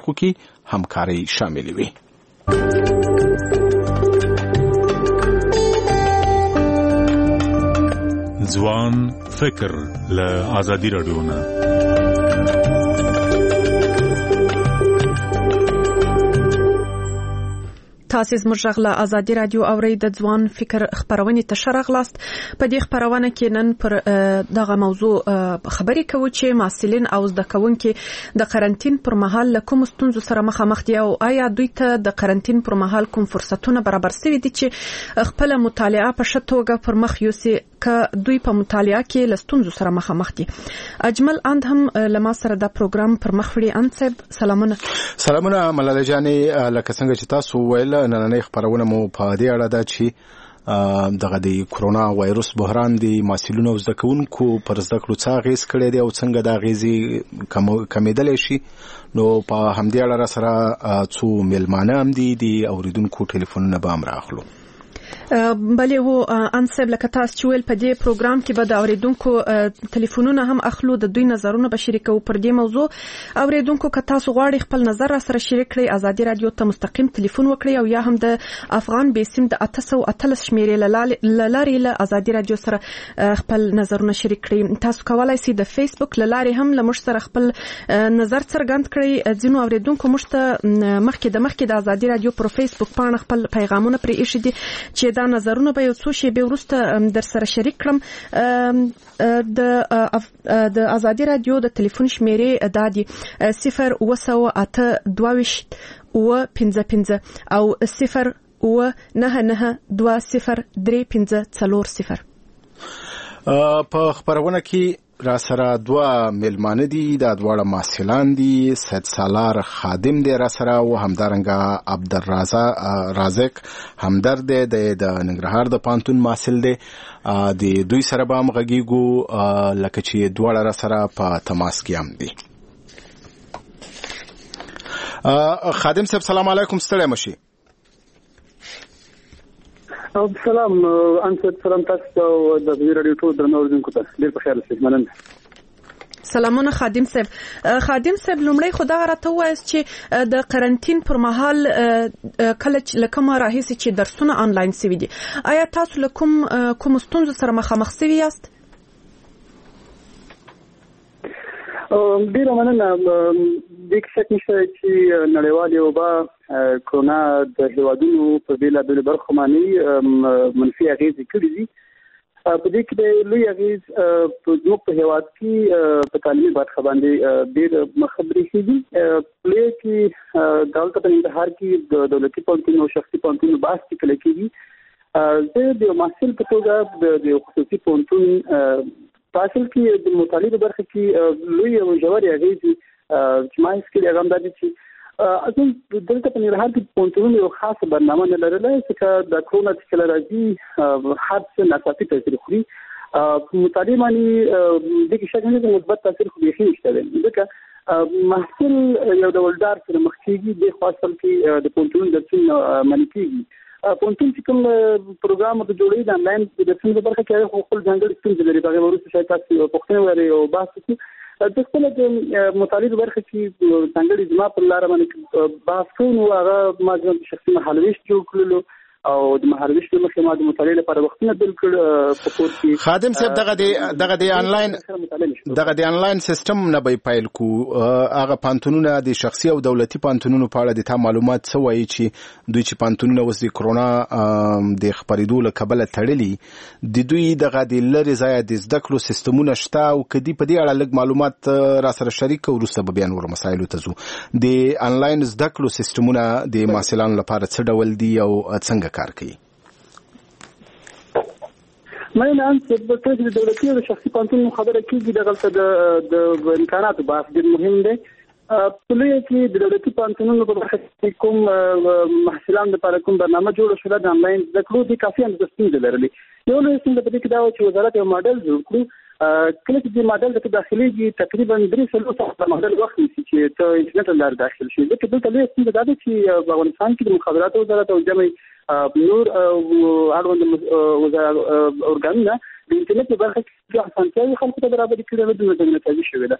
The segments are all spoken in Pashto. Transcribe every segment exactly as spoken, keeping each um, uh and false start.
برخو کې همکاري شامل وي. ځوان فکر له آزادي رادیو نه. تاسو زموږ غلا آزادي رادیو اوري د ځوان فکر خبرونه تشرغلاست. په دې خبرونه کې نن پر دغه موضوع خبرې کوو چې محصلین او زده کوونکي د قرنټین پر مهال له کوم ستونزو سره مخامخ دي او آیا دوی ته د قرنټین پر مهال کوم فرصتونه برابر شوي دي چې خپل مطالعه په ښه توګه پر مخ یوسي که دوی په مطالعه کې له ستونزو سره مخامخ دي. اجمل اند هم لما سره دا پروګرام پر مخ وړي. انصب سلامونه. سلامونه ملاله جانې، لکه څنګه چې تاسو ویل نننۍ خبرونه مو په دې اړه ده چې دغه د کرونا وایروس بحران د محصلینو او زده کوونکو پر زده کړو څه اغېز کړی دی او څنګه دا اغېزې کمېدلی شي. نو په همدې اړه را سره څو میلمانه هم دي د اوریدونکو ټلیفونونه به هم راخلو. بله هو انصب لکه تاسو چې ویل په دې پروګرام کې به د اوریدونکو ټلیفونونه هم اخلو، د دوی نظرونه به شریکو پر دې موضوع. اوریدونکو که تاسو غواړئ خپل نظر را سره شریک کړئ، آزادي رادیو ته مستقیم ټلیفون وکړئ او یا هم د افغان بیسیم د اته سوه اتلس شمیرې لارې له آزادي رادیو سره خپل نظرونه شریک کړئ. تاسو کولای شئ د فیسبوک لارې هم له موږ سره خپل نظر څرګند کړئ. ځینو اوریدونکو موږ ته مخکې د مخکې د آزادي رادیو پر فیسبوک باندې خپل پیغامونه پرې ایښي دي چې دا نظرونه به یو څو شیبې وروسته در سره شریک کړم. د د آزادي رادیو د ټلیفون شمیرې دا دي صفر اوه سوه اته دوه ویشت اوه پنځه پنځه او صفر اوه نهه نهه دوه صفر درې پنځه څلور صفر. په خبرونه کې را سره دوه میلمانه دي، دا دواړه محصلان دي. سید سالار خادم دی را سره او همدارنګه عبدالرازق همدرد دی د ننګرهار د پانتون محصل دی. د دوی سره به هم غږیږو لکه چې دواړه را سره په تماس کې هم دي. خادم صاحب سلام علیکم، ستړی مشي. سلام انصر، سلام تاسو او د رادیو ټول درنو اوریدونکو ته ډیر په خیر اوسئ. مننه. سلامونه خادم صاحب. خادم صاحب لومړی خو دا راته وایاست چې د قرنټین پر مهال کله چې کوم راهیسي چې درسونه آنلاین شوي دي، آیا تاسو له کوم کوم ستونزو سره مخامخ شوي یاست؟ ډیره مننه. د شک نشته چې نړیوالې وبا کرونا د هیوادونو په بیلابیلو برخو باندې منفي اغېزې کړي دي. په دې کې د لوی اغېز زموږ په هیواد کې په تعلیمي برخه باندې ډېر مخبرې کېږي. لوی کې دلته په ننګرهار کې د دولتي پوهنتون او شخصي پوهنتون بحث کله کېږي. زه د محصل په توګه د خصوصي پوهنتون حاصل کې د مطالعې برخه کې لوی او ژورې اغېزې چې ما هیڅ کله هم دا دي چې اصل دلته په ننګرهار کې پوهنتونونه یو خاصه برنامه نه لرله چې د کرونا څخه راځي هر څه ناڅاپي تاثیر خوري. مطالعې باندې د کې شک نه مثبت تاثیر خو بيخي نشته دی، ځکه محصل یو ډول ډار سره مخ کېږي د خاصل کې د پوهنتون درسونه منع کېږي. پوهنتون چې کوم پروګرام د جوړې د انلاین د درسونو برخه کې خو خپل ځانګړي ستونزې لري. هغه وروسته شاید تاسو پوښتنه وکړئ او بحث وکړو. د خپل د مطالعې برخه کې څنګه جما پر لار باندې بحث کوو. هغه ما د شخصي مهالويش جوړ کړلو او د مهالويش له مخې ما د مطالعې لپاره وختونه بل کړ په کور کې. خادم صاحب دغه د دغه د انلاین دغه د انلاین سیستم نه به پایل کو. هغه پانتونونه د شخصي او دولتي پانتونونو په اړه د تا معلومات څه وایي چې دوی چې پانتونونه اوس د کرونا د خبرېدو له کبله تړلي د دوی دغه د لرې ځایه د زده کړو سیستمونه شته او کدي په دې اړه لږ معلومات را سره شریک وروسته به بیا نور مسایلو ته ځو. د انلاین زده کړو سیستمونه د محصلانو لپاره څه ډول دي او څنګه کار کوي؟ مې نن څه د دولتي او شخصي پوهنتون خبره کېږي. دغه د د امکاناتو بحث ډېر مهم دی. په لوی کې د دولتي پوهنتونونو په برخه کې کوم محصلان لپاره کوم برنامه جوړ شوه د انلاین زده کړو د کافي اندازه ستونزې لرلې. یو لوی ستونزه په دې کې دا و چې وزارت یو ماډل جوړ کړو. کله چې د ماډل د داخليږي تقریبا درې سلو ساعته ماډل وخت نیسي چې ته انټرنیټ له لارې داخل شې. ځکه دلته لوی ستونزه دا ده چې په افغانستان کې د مخابراتو وزارت او جمعي نور اړوند اورګانونه د انټرنیټ په برخه کې اسانتیاوې خلکو ته برابر کړي او د مدني شوې ده.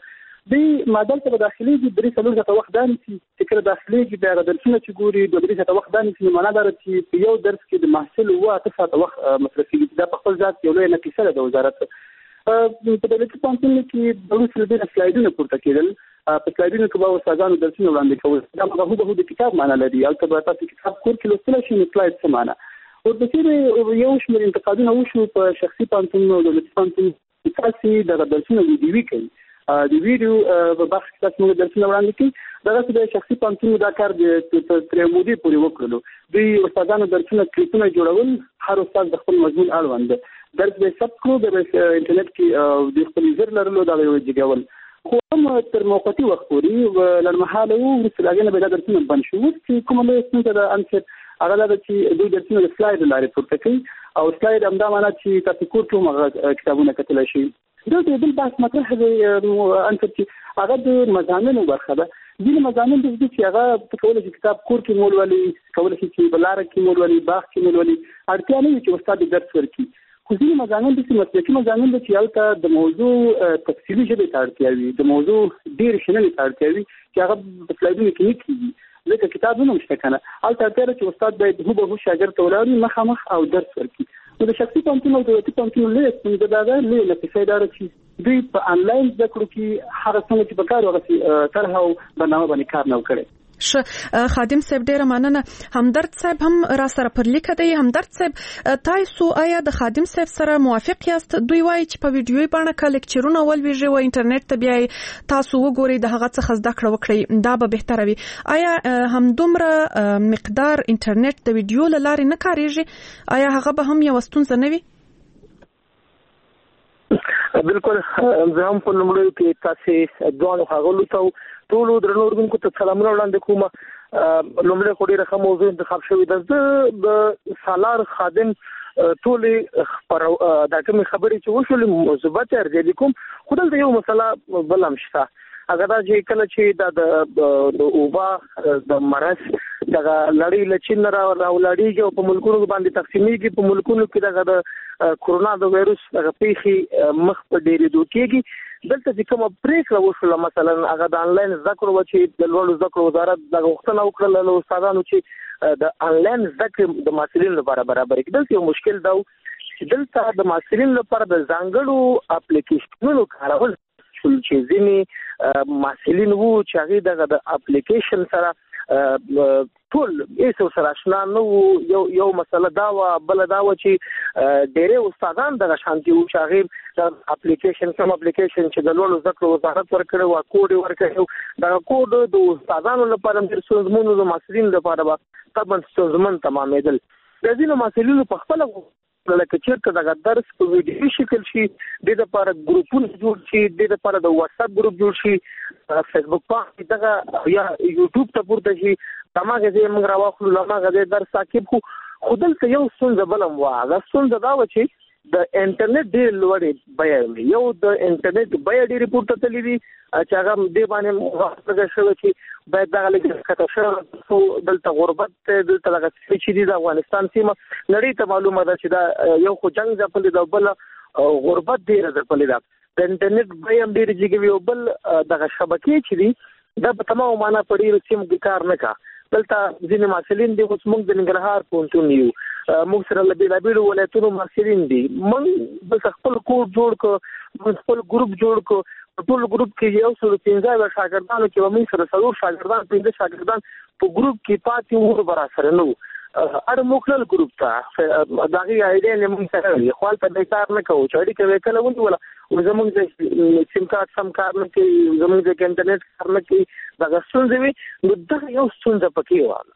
د مادل ته داخلي دي درې څلور ځله وخت داني چې کله داخلي کې بیا درسونه چې ګوري د درې ځله وخت داني چې معنا دا چې په یو درس کې د محصل وه اته ساعته وخت مصرفي دا په خپل ذات یو لوی نقصه ده د وزارت په دولتي پوهنتونونو کې د وروسته ډېر سلایډونه پورته کېدل په سلایډونو کې به استادانو درسونه وړاندې کول دا هغه به د کتاب معنا لري هلته به تاسو کتاب کور کې لوستلی شئ نو سلایډ څه معنا ورپسې یو شمېر انتقادونه وشو په شخصي پوهنتونونو او دولتي پوهنتونونو تاسې دغه درسونه ویډیوي کوي د ویډیو په برخه کې تاسو موږ درسونه وړاندې کړي دغه د شخصي پوهنتونونو دا کار د تر مودې پورې وکړلو دوی استادانو درسونه کلیپونه جوړول هر استاد د خپل مضمون اړوند درس به ثبت کړو د انټرنیټ کې د خپل یوزر لرلو دا یو جګول خو هم تر موقتي وخت پورې لړمحاله وو وروسته هغې نه به دا درسونه بند شو اوس چې کومه لویه ستونزه ده عنصر هغه دا ده چې دوی درسونه د سلایډ لارې پورته کوي او سلایډ همدا معنا چې تاسو کور کې هم هغه کتابونه کتلی شي دلته بل بحث مطرح دی عنصر چې هغه د مضامینو برخه ده ځینې مضامین داسې دي چې هغه ته کولی شي کتاب کور کې مول ولي کولی شي چې په لاره کې مول ولي باغ کې مول ولي اړتیا نه وي چې استاد درس ورکړي خو ځینې مضامین داسې مسلکي مضامین دي چې هلته د موضوع تفصیلي ژبې ته اړتیا وي د موضوع ډېرې شننې ته اړتیا وي چې هغه په سلایډونو کې نه کېږي ځکه کتابونه هم شته که نه هلته اړتیا ده چې استاد باید هوبهو شاګرد ته ولاړ وي مخامخ او درس ورکړي نو د شخصي پوهنتون او دولتي پوهنتون لویه ستونزه دا ده لویه نقصه دا ده چې دوی په انلاین زده کړو کې هغه څنګه چې په کار هغسې طرحه او برنامه باندې کار نه و کړی ش خادم صاحب ډیره مننه همدرد صاحب هم را سره پر لیکه دی همدرد صاحب تاسو آیا د خادم صاحب سره موافق یاست دوی وایي چې په ویډیوي بڼه کې لیکچرونه ولویږي او انټرنیټ ته بیا تاسو وګورئ د هغه څخه زده کړه وکړئ دا به بهتره وي آیا همدومره مقدار انټرنیټ د ویډیو له لارې نه کاریږي آیا هغه به هم یوه ستونزه نه وي بالکل زه هم په لومړیو کې تاسې دواړو ښاغلو ته ټولو درنو اورېدونکو ته سلامونه وړاندې کوم لومړی خو ډېره ښه موضوع انتخاب شوې ده زه د سالار خادم ټولې دا کومې خبرې چې وشولې مثبت ارزیابي کوم خو دلته یو مسله بل هم شته هغه دا چې کله چې دا د اوبا د مرض دغه لړۍ له چین نه راولاړېږي او په ملکونو باندې تقسیمېږي په ملکونو کې دغه د کورونا د وایرس دغه پیښې مخ په ډېرېدو کېږي دلته چې کومه پرېکړه وشوله مثلا هغه د انلاین زده کړو وه چې د لوړو زده کړو وزارت دغه غوښتنه وکړله له استادانو چې د انلاین زده کړې د محصلینو لپاره برابر کړي دلته یو مشکل دا و چې دلته د محصلینو لپاره د ځانګړو اپلیکیشنونو کارول چې ځینې محصلین وو چې هغې دغه د اپلیکیشن سره ټول هیڅ ورسره اشنا نه وو یو یو مسله دا وه بله دا وه چې ډېری استادان دغه شانتي وو چې هغې د اپلیکیشن کوم اپلیکیشن چې د لوړو زده کړو وزارت ورکړی وه کوډ یې ورکړی دغه کوډ د استادانو لپاره هم ډېر ستونزمن و د محصلینو لپاره به طبعا ستونزمن تمامېدل د ځینو محصلینو په خپله لکه چېرته دغه درس په ویډیوي شکل شي دې دپاره ګروپونه جوړ شي دې دپاره د واتساپ ګروپ جوړ شي فیسبوک پاڼې دغه یا یوټیوب ته پورته شي هماغه ځای موږ راواخلو له هماغه ځای درس تعقیب کړو خو دلته یو ستونزه بله هم وه هغه ستونزه دا وه چې د انټرنیټ ډېرې لوړې بیه وې یو د انټرنیټ بیه ډېرې پورته تللې دي چې هغه دې باندې غوښتنه شوې چې باید دغه لږ ښکته شوی دلته غربت دلته دغه چې دي د افغانستان سیمه نړۍ ته معلومه ده چې دا یو خو جنګ ځپلې ده او بله غربت ډېره ځپلې ده د انټرنیټ بیه هم ډېرې جګې وي او بل دغه شبکې چې دي دا په تمامه معنا په ډېرو سیمو کې کار نه کا دلته ځینې محصلین دي اوس موږ د ننګرهار پوهنتون یو موږ سره له بېلابېلو ولایتونو محصلین دي موږ بس خپل کوډ جوړ کړو موږ خپل ګروپ جوړ کړو په ټول ګروپ کې یو سل پنځه اویا شاګردانو کې به موږ سره څلور شاګردان پنځه شاګردان په ګروپ کې پاتې وو به راسره نه وو اړ موکلل ګروپ ته د هغې ایډیا نه موږ سره وي خو هلته به کار نه کوو چې اړیکه به یې کله ونیوله زموږ د سیم کارت سم کار نه کوي زموږ د انټرنیټ کار نه کوي دغه ستونزې وي نو دغه یو ستونزه پکې وه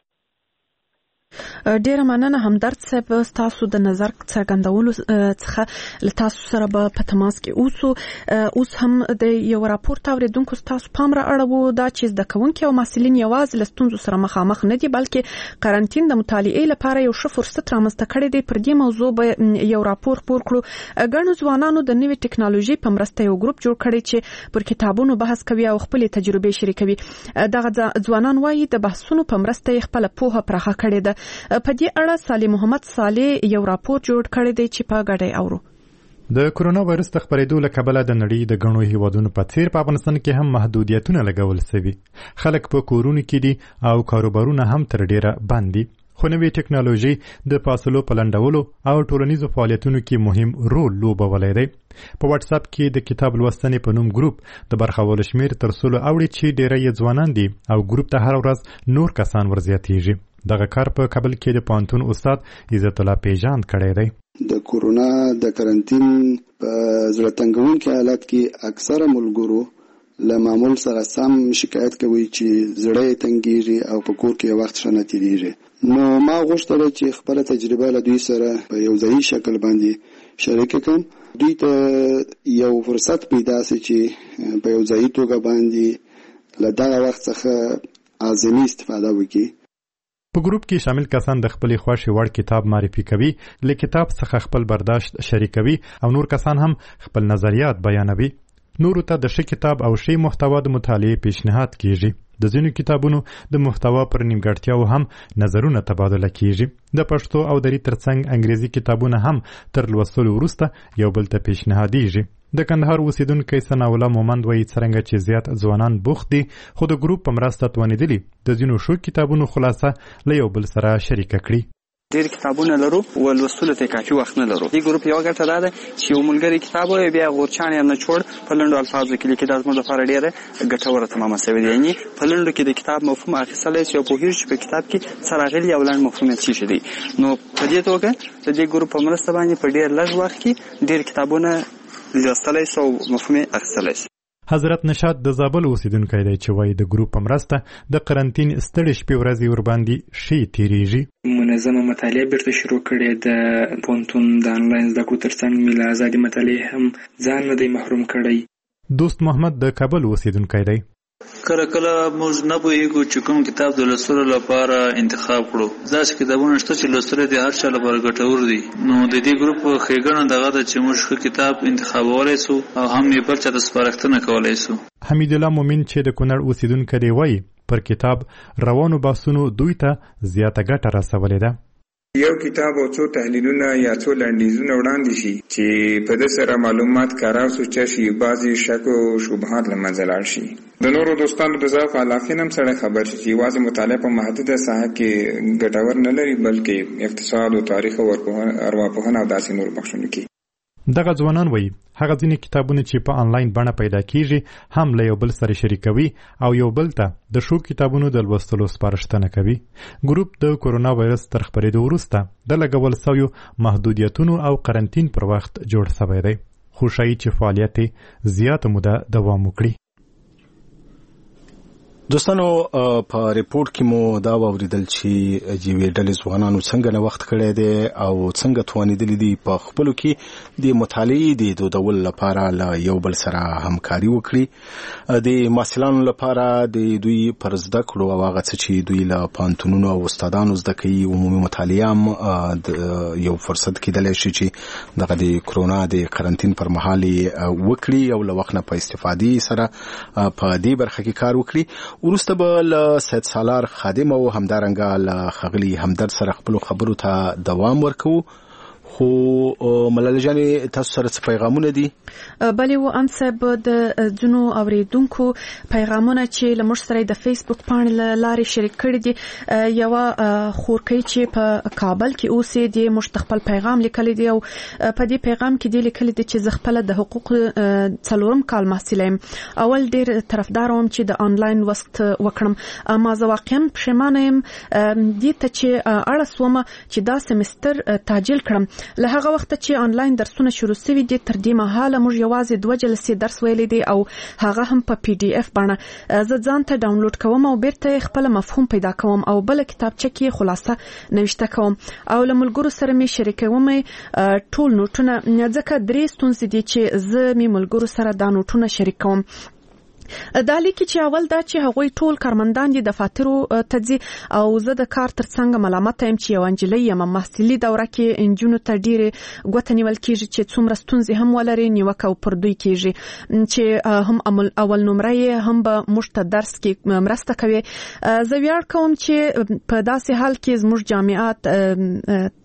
ډیره مننه همدرد صاحب تاسو د نظر څرګندولو څخه له تاسو سره به په تماس کې اوسو اوس هم د یو راپور اوریدونکو تاسو پام را اړوو دا چې زده کوونکي او محصلین یوازې له ستونزو سره مخامخ نه دي بلکې قرنټین د مطالعې لپاره یو ښه فرصت رامنځته کړی دی پر دې موضوع به یو راپور خپور کړو ګڼو ځوانانو د نوې ټکنالوژي په مرسته یو ګروپ جوړ کړی چې پر کتابونو بحث کوي او خپلې تجربې شریکوي دغه ځوانان وایي د بحثونو په مرسته یې خپله پوهه پراخه کړې ده په دې اړه صالح محمد صالح یو راپور جوړ کړی دی چې په ګډه اورو د کرونا وایرس د خپرېدو له کبله د نړۍ د ګڼو هیوادونو په څیر په افغانستان کې هم محدودیتونه لګول شوي. خلک په کورونو کې دي او کاروبارونه هم تر ډیره بند دي. خو نوې ټکنالوژي د فاصلو په لنډولو او ټولنیزو فعالیتونو کې مهم رول لوبولی دی. په واتس اپ کې د کتاب لوستنې په نوم ګروپ د برخولو شمیر تر سلو اوړي چې ډیری یې ځوانان دي او ګروپ ته هر ورځ نور کسان ورزیاتېږي. دغه کار په کابل کې د پوهنتون استاد عزت الله پیژاند کړی دی. د کورونا د کرنټین په زړه تنګونکي حالت کې اکثره ملګرو له معمول سره سم شکایت کوي چې زړه یې تنګېږي او په کور کې وخت ښه نه تېرېږي. نو ما غوښتل چې خپله تجربه له دوی سره په یو ځایي شکل باندې شریکه کړم. دوی ته یو فرصت پیدا سي چې په یو ځایي توګه باندې له دغه وخت څخه اعظمي استفاده وکړي. په ګروپ کې شامل کسان د خپلې خوښې وړ کتاب معرفي کوي، له کتاب څخه خپل برداشت شریکوي او نور کسان هم خپل نظریات بیانوي. نورو ته د ښه کتاب او ښې محتوا د مطالعې پیشنهاد کیږي. د ځینو کتابونو د محتوا پر نیمګړتیاو هم نظرونه تبادله کیږي. د پښتو او دري ترڅنګ انګریزي کتابونه هم تر لوستلو وروسته یو بل ته پیشنهادیږي. د کندهار اوسیدونکی ثناء الله مومند وایي څرنګه چې زیات ځوانان بوخت دي خو د ګروپ په مرسته توانېدلي د ځینو ښو کتابونو خلاصه له یو بل سره شریکه کړي. ډېر کتابونه لرو او لوستلو ته کافي وخت نه لرو. دې ګروپ یو ګټه دا ده چې یو ملګری کتاب وایي بیا غورچاڼ یې نه چوړ په لنډو الفاظو کې لیکي. دا زموږ لپاره ډېره ګټوره تمامه شوې ده. یعنې په لنډو کې د کتاب مفهوم اخیستلی شي او پوهېږو چې په کتاب کې څه راغلي او لنډ مفهوم یې څه شی دی. نو په دې توګه د دې ګروپ په مرسته باندې په ډېر لږ وخت کې ډېر کتابونه لوستلی شو او مفهوم یې اخیستلی شي. حضرت نشاد د زابل اوسیدونکی دی چې وایي د ګروپ په مرسته د قرنټین ستړې شپې ورځې ورباندې ښې تېرېږي. منظمه مطالعه بیرته شروع کړې د پوهنتون د انلاین زده کړو ترڅنګ مې له ازادي مطالعې هم ځان نه دی محروم کړی. دوست محمد د کابل اوسیدونکی دی. کله کله موږ نه پوهېږو چې کوم کتاب د لوستلو لپاره انتخاب کړو. داسې کتابونه شته چې لوستل د هر چا لپاره ګټور دي. نو د دې ګروپ ښېګڼه دغه ده چې موږ ښه کتاب انتخابولی سو او هم یې بل چا ته سپارښتنه کولی سو. حمید الله مومن چې د کونړ اوسیدونکی دی وایي پر کتاب روانو بحثونو دوی ته زیاته ګټه رسولې ده. یو کتاب او څو تحلیلونه یا څو لنډیزونه وړاندې شي چې په دې سره معلومات کارا سوچا شي، بعضی شک او شبهات له منځه لاړ شي. د نورو دوستانو د ضعف علاقې هم سره خبر شي چې یوازې مطالعه په محدوده ساحه کې ګټور نه لري بلکې اقتصاد او تاریخ او ارواپوهنه او داسې نور بخښونه کې. دغه ځوانان وایي هغه ځینې کتابونه چې په انلاین بڼه پیدا کیږي هم له یو بل سره شریکوي او یو بل ته د ښو کتابونو د لوستلو سپارښتنه کوي. ګروپ د کورونا وایرس تر خپرېدو وروسته د لګول سویو محدودیتونو او قرنټین پر وخت جوړ سوی دی، خو ښایي چې فعالیت یې زیاته موده دوام وکړي. دوستانو په ریپورت کې مو دا واوریدل چې یوې ډلې ځوانانو څنګه نوښت کړی دی او څنګه توانېدلي دي په خپلو کې د مطالعې د دودولو لپاره له یو بل سره همکاري وکړي. د محصلانو لپاره د دوی پر زده کړو او هغه څه چې دوی له پوهنتونونو او استادانو زده کوي عمومي مطالعه هم یو فرصت کېدلی شي چې دغه د کرونا د قرنټین پر مهال یې وکړي او له وخت نه په استفادې سره په دې برخه کې کار وکړي. وروسته به له سید سالار خادم او همدارنګه له ښاغلي همدرد سره خپلو خبرو ته دوام ورکوو. خو ملاله جانې تاسو سره څه پیغامونه دي؟ بلې و ان صاحب د ځینو اوریدونکو پیغامونه چې له موږ سره د فیسبوک پاڼې له لارې شریک کړي دي. یوه خورکۍ چې په کابل کې اوسي د موږ خپل پیغام لیکلی دی او په دې پیغام کې دی لیکلی دی چې زه خپله د حقوق څلورم کال محصله یم. اول ډېر طرفدار وم چې د آنلاین لوست وکړم، اما زه واقعا پښیمانه یم دې ته چې اړه سومه چې دا سمستر تعجیل کړم. له هغه وخت چې آنلاین درسونه شروع شوي دي تر دې مهاله موږ یوازې دوه جلسې درس ویلی دی او هغه هم په پی ډي اف بڼه. زه ځان ته ډاونلوډ کوم او بیرته یې خپل مفهوم پیدا کوم او بل کتابچه کې خلاصه نوشته کوم او له ملګرو سره مې شریکوم ټول نوټونه، ځکه درې ستونزې دي چې زه مې ملګرو سره دا نوټونه شریکوم. دا لیکي چې اول دا چې هغوی ټول کارمندان دي دفاترو ته ځي او زه د کار تر څنګ ملامته یم چې یو انجلۍ یم. محصلي دوره کې انجونو ته ډېرې ګوته نیول کېږي چې څومره ستونزې هم ولري نیوکه پر دوی کېږي چې هم اول نمره یې هم به موږ ته درس کې مرسته کوي. زه ویاړ کوم چې په داسې حال کې زموږ جامعات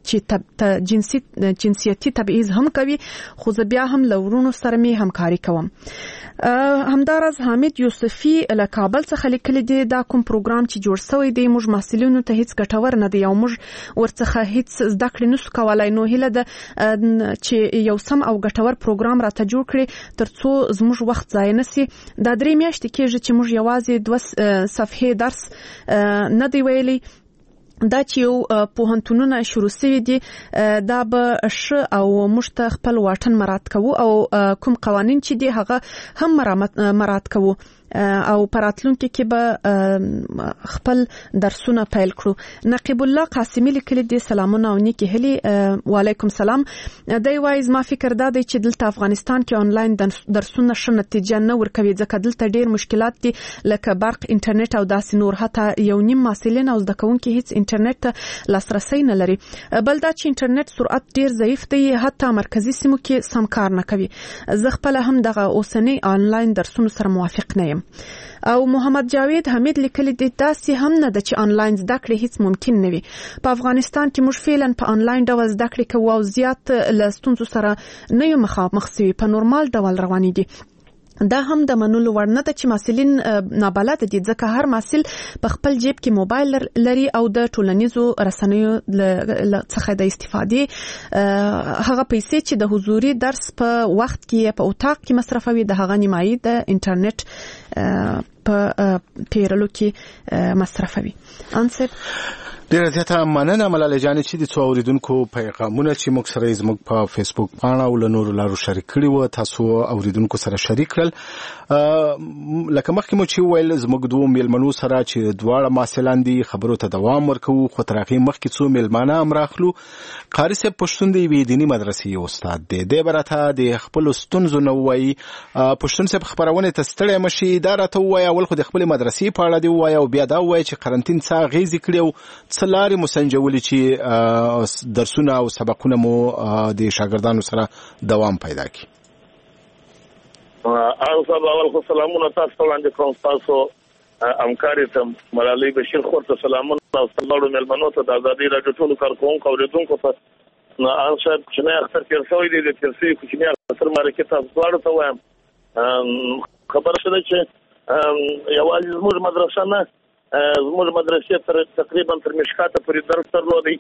چې جنسي جنسيتي تبعیض هم کوي، خو زه بیا هم له ورونو سره می همکاري کوم. همدارز حامد یوسفی له کابل څخه لیکلي دی دا کوم پروګرام چې جوړ شوی دی موږ محصلینو ته هیڅ ګټور نه دی او موږ ورڅخه هیڅ زده کړې نشو کولای. نو هیله ده چې یو سم او ګټور پروګرام راته جوړ کړي ترڅو زموږ وخت ضایع نشي. دا درې میاشتې کېږي چې موږ یوازې دوه صفحې درس نه دی ویلي. دا چې یو پوهنتونونه شروع شوي دي دا به ښه او موږ ته خپل واټن مراعات کوو او کوم قوانین چې دي هغه هم مراعات کوو او پراتلونکو کې به خپل درسونه پیل کړو. نقیب الله قاسمی لیکلي دي سلامونه او نیکی هلي. وعلیکم سلام. دا وایي زما فکر دا دی چې دلته افغانستان کې آنلاین درسونه ښه نتیجه نه ورکوي ځکه دلته ډیر مشکلات دي لکه برق، انټرنیټ او داسې نور. حتی یو نیم محصلین او زده کوونکي هیڅ انټرنیټ ته لاسرسي نه لري. بل دا چې انټرنیټ سرعت ډیر ضعیف دی، حتی مرکزی سیمو کې سم کار نه کوي. زه خپل هم دغه اوسنی آنلاین درسونو سره موافق نه یم. او محمد جاوید حمید لیکلی دی داسې هم نه ده چې آنلاین زده کړې هیڅ ممکن نه وي. په افغانستان کې موږ فعلا په آنلاین ډول زده کړې کوو او زیات له ستونزو سره نه یو مخامخ سوي، په نورمال ډول روانې دي. دا هم د منلو وړ نه ده چې محصلین نابلده دي ځکه هر محصل په خپل جیب کې موبایل لري او د ټولنیزو رسنیو څخه د استفادې هغه پیسې چې د حضوري درس په وخت کې په اتاق کې مصرفوي د هغه نیمایي د انټرنیټ په پیرلو کې مصرفوي. انصر ډیره زیاته مننه ملاله جان چې د څو اوریدونکو پیغامونه چې موږ سره زموږ په فیسبوک پاڼه او له نورو لارو شریک کړي وو تاسو اوریدونکو سره شریک کړل. لکه مخکې مو چې ویل زموږ دوه میلمنو سره چې دواړه محصلان دي خبرو ته دوام ورکوو خو تر هغې مخکې څو میلمانه هم راخلو. قاري صاحب پښتون د یوې دیني مدرسې استاد دی، دی به راته د خپلو ستونزو نه ووایي. پښتون صاحب خپرونې ته ستړی مه شي، دا راته ووایه اول خو د خپلې مدرسې په اړه دې ووایه او بیا دا ووایه چې قرنطین څه اغېزې کړي او څه لارې مو سنجولې چې درسونه او سبقونه مو د شاګردانو سره دوام پیدا کړي. اول اول خو سلامونه تاسو ته وړاندې کوم، تاسو همکاري ته ملالۍ بشیر خور ته سلامونه او ستاسو مېلمنو ته د ازادي راډیو ټولو کارکوونکو اوریدونکو ته ان صاحب کوچنی اختر تیر شوی دی د تیر شوی کوچنی اختر مرکه تاسو دواړو ته وایم. خبره شوه چې یوازې زموږ مدرسه نه زموږ مدرسې تر تقریبا تر مشکاته پورې درس درلودی،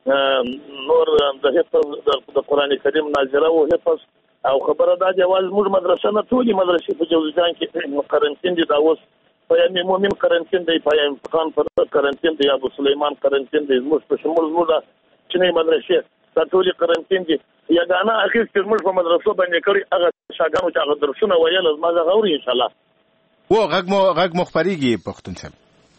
نور د حفظ د قرآن کریم ناظره او حفظ او خبره دا چې یوازې زموږ مدرسه نه ټولې مدرسې په جوزجان کې قرنطین دي. دا اوس پیام مومن قرنطین دی، پیام خان پر قرنطین دی، ابو سلیمان قرنطین دی، زموږ په شمول زموږ چینی مدرسې دا ټولې قرنطین دي. یګانه اخر چې زموږ په مدرسو باندې کړي هغه شاګانو چې هغه درسونه ویل زما هغه اوري ان شاء الله. و غږ مو غږ مخبريږي پښتون صاحب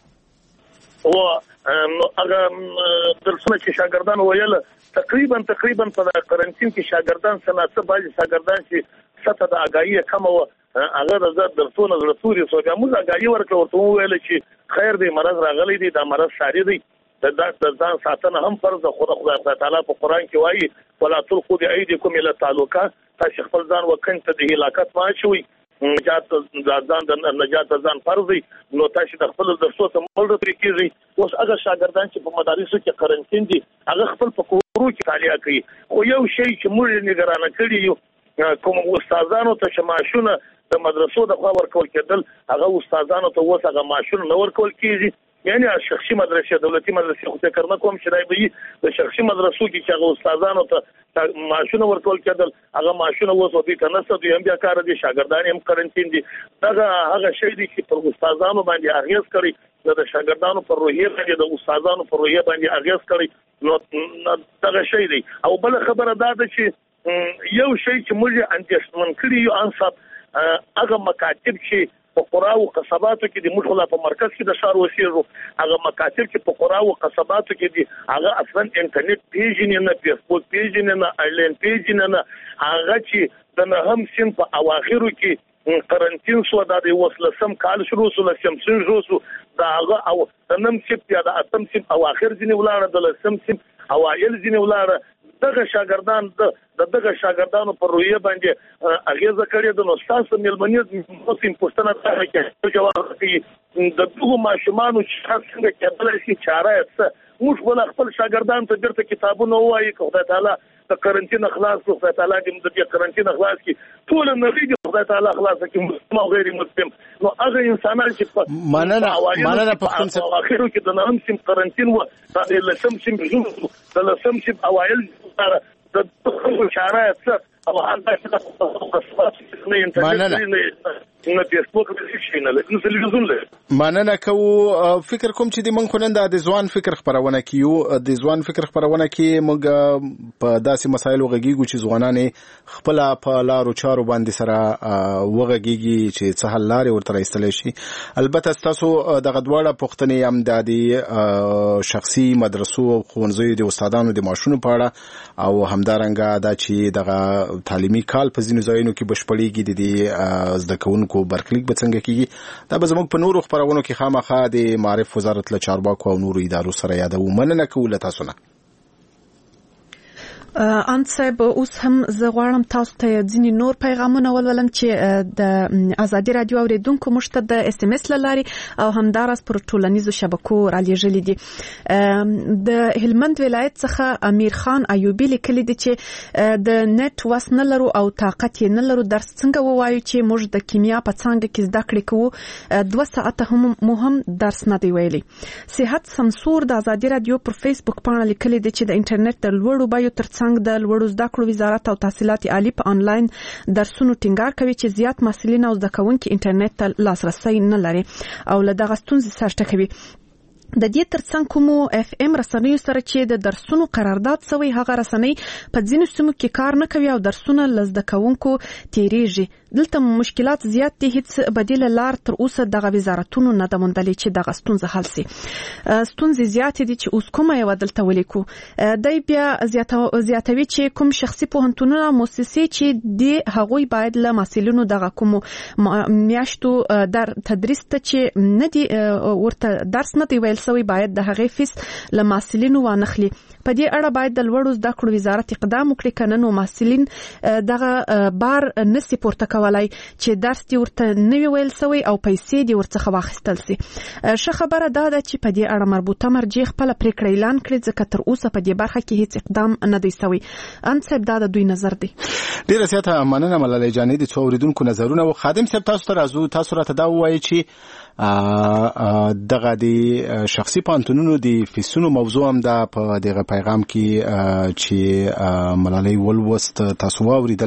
و هغه درسونه چې شاګردان ویل تقریبا تقریبا په قرنطین کې شاګردان سناسه باندې شاګردان چې سطح د اگاهی کم و هغه د درسونه رسوري سو بیا موږ اگاهی ورکړو ورته ویل چې خیر دی مرض راغلی دی دا مرض ساری دی د ځان ساتنه هم فرض ده. خدای تعالی په قران کې وایي ولا تلقوا بأيديكم الى التهلكه، تاسو خپل ځان وکړئ د هلاکت ما شوي نجات ځان د نجات ځان فرض دی. نو تاسو د خپل درسو ته ملګری پرې کیږي. اوس هغه شاګردان چې په مدارسو کې قرنطین دي هغه خپل په کورو کې تعلیم کوي. خو یو شی چې موږ نگرانه کړی یو کوم استادانو ته چې معاشونه د مدرسو د خوا ورکول کېدل هغه استادانو ته اوس هغه معاشونه نه ورکول کیږي. یعنی شخصي مدرسې دولتي مدرسې خو فکر نه کوم چې دای به د شخصي مدرسو کې چې هغه استادانو ته معاشونه ورکول کېدل هغه معاشونه اوس ودی ته نسته دوی هم بیا کار دي شاګردان هم قرنطین دي. دا هغه شی دی چې پر استادانو باندې اغیز کړی د شاګردانو پر روحیه باندې د استادانو پر روحیه باندې اغیز کړی. نو دا شی دی. او بل خبره دا ده چې یو شی چې موږ اندېښمن کړی یو انصاف هغه مکاتب چې په قرا او قصباتو کې د مخله په مرکز کې د شهر وسیرو هغه مکاتب چې په قرا او قصباتو کې دي هغه اصلا انټرنیټ پیج نه فیسبوک پیج نه آنلاین پیج نه هغه چې د نهم سین په اواخرو کې قرنطین شو د وصله سم کال شروع شو لسم سن شو دا هغه او د نهم سین یا د اتم سین اواخر ځنی ولاړه د لسم سین اوایل ځنی ولاړه. دغه شاګردان د دغه شاګردانو پر رویه باندې اغیزه کړې ده. نو تاسو ملمنیت موسم پښتنه ته کې جواب کوي د دغه ماشومان چې څنګه کېدل شي چاره څه موږ ول خپل شاګردان ته درته کتابونه وایي خدای تعالی د قرنطین خلاص کو خدای تعالی دې د قرنطین خلاص کی ټول نړۍ دې خدای تعالی خلاص کی مسلمان او غیر مسلم نو هغه انسانان چې مننه مننه پښتون په اخرو کې د نام سیم قرنطین و د لسم سیم د لسم سیم اوایل د شارع او مننه کوو. فکر کوم چې د من خو نن د ځوان فکر خبرونه کیو د ځوان فکر خبرونه کې موږ په داسې مسایلو غږیږو چې ځوانان خپل په لارو چارو باندې سره وغږیږي چې څه حل لارې ورته راستل شي. البته تاسو د غدواړه پښتنې هم د شخصي مدرسو او ښوونځیو د استادانو د معاشونو په اړه او همدارنګه دا چې دغه تعلیمي کال په ځینو ځایونو کې بشپړېږي د دې زده کوونکو برخلیک به څنګه کیږي دا به زموږ په نورو خبرونو کې خامخا د معرف وزارت له چارواکو او نورو ادارو سره یادوو. مننه کوو له تاسو نه. ان صاحب اوس هم زه غواړم تاسو ته ځینې نور پیغامونه ولولم چې د ازادي رادیو اوریدونکو مشته د اس ام اس لارې او همدارس پر ټولنیزو شبکو را لېږلي دي. د هلمند ولایت څخه امیر خان ایوبی لیکلي دي چې د نت وس نه لرو او طاقت یې نه لرو درس څنګه ووایو چې موږ د کیمیا په څانګه کې زده کړې کوو دوه ساعته هم مهم درس نه دی ویلي. صحت سمسور د ازادي رادیو پر فیسبوک باندې لیکلي دي چې د انټرنیټ د لوړو بیو تر څنګ د لوړو زده کړو وزارت او تحصیلات عالی په انلاین درسونو ټینګار کوي چې زیات محصلین او زده کوونکي انټرنیټ ته لاسرسي نه لري او له دغه ستونزې سره ټکوي. د دې ترڅنګ کومو اف ام رسنیو سره چې د درسونو قرارداد سوی هغه رسنۍ په ځینو سیمو کې کار نه کوي او درسونه لزده کوونکو تیریږي. دلته مشکلات زیات دي، هیڅ بدیل لار تر اوسه دغه وزارتونو نه د موندلې چې دغه ستونزه حل شي. ستونزې زیات دي چې اوس کومه یو دلته ولیکو. دای بیا زیاتوي چې کوم شخصي پوهنتونونه مؤسسې چې د هغوی باید له محصلینو دغه کوم میاشتو در تدریس ته چې نه دي ورته درس نه دی ویل سوی باید د هغې فیس له محصلینو وانخلي. په دې اړه باید د لوړو زده کړو وزارت اقدام وکړي کنه نو محصلین دغه بار نسی پورته کولای چې درس دی ورته نه ویل سوی او پیسې دی ورڅخه واخیستل سي. ښه خبره دا ده چې په دې اړه مربوطه مرجع خپل پریکړه اعلان کړي ځکه تر اوسه په دې برخه کې هیڅ اقدام نه دی سوی. ان صاحب دا د دوی نظر دی. ډیره زیاته مننه ملالۍ جانې د څو اوریدونکو نظرونه او خادم صاحب تاسو ته راځو. تاسو راته دا وایي چې دغه د شخصي پانتونونو د فیسونو موضوع هم دا په دغه پیغام کې چې ملالۍ ولوست تاسو واوریدل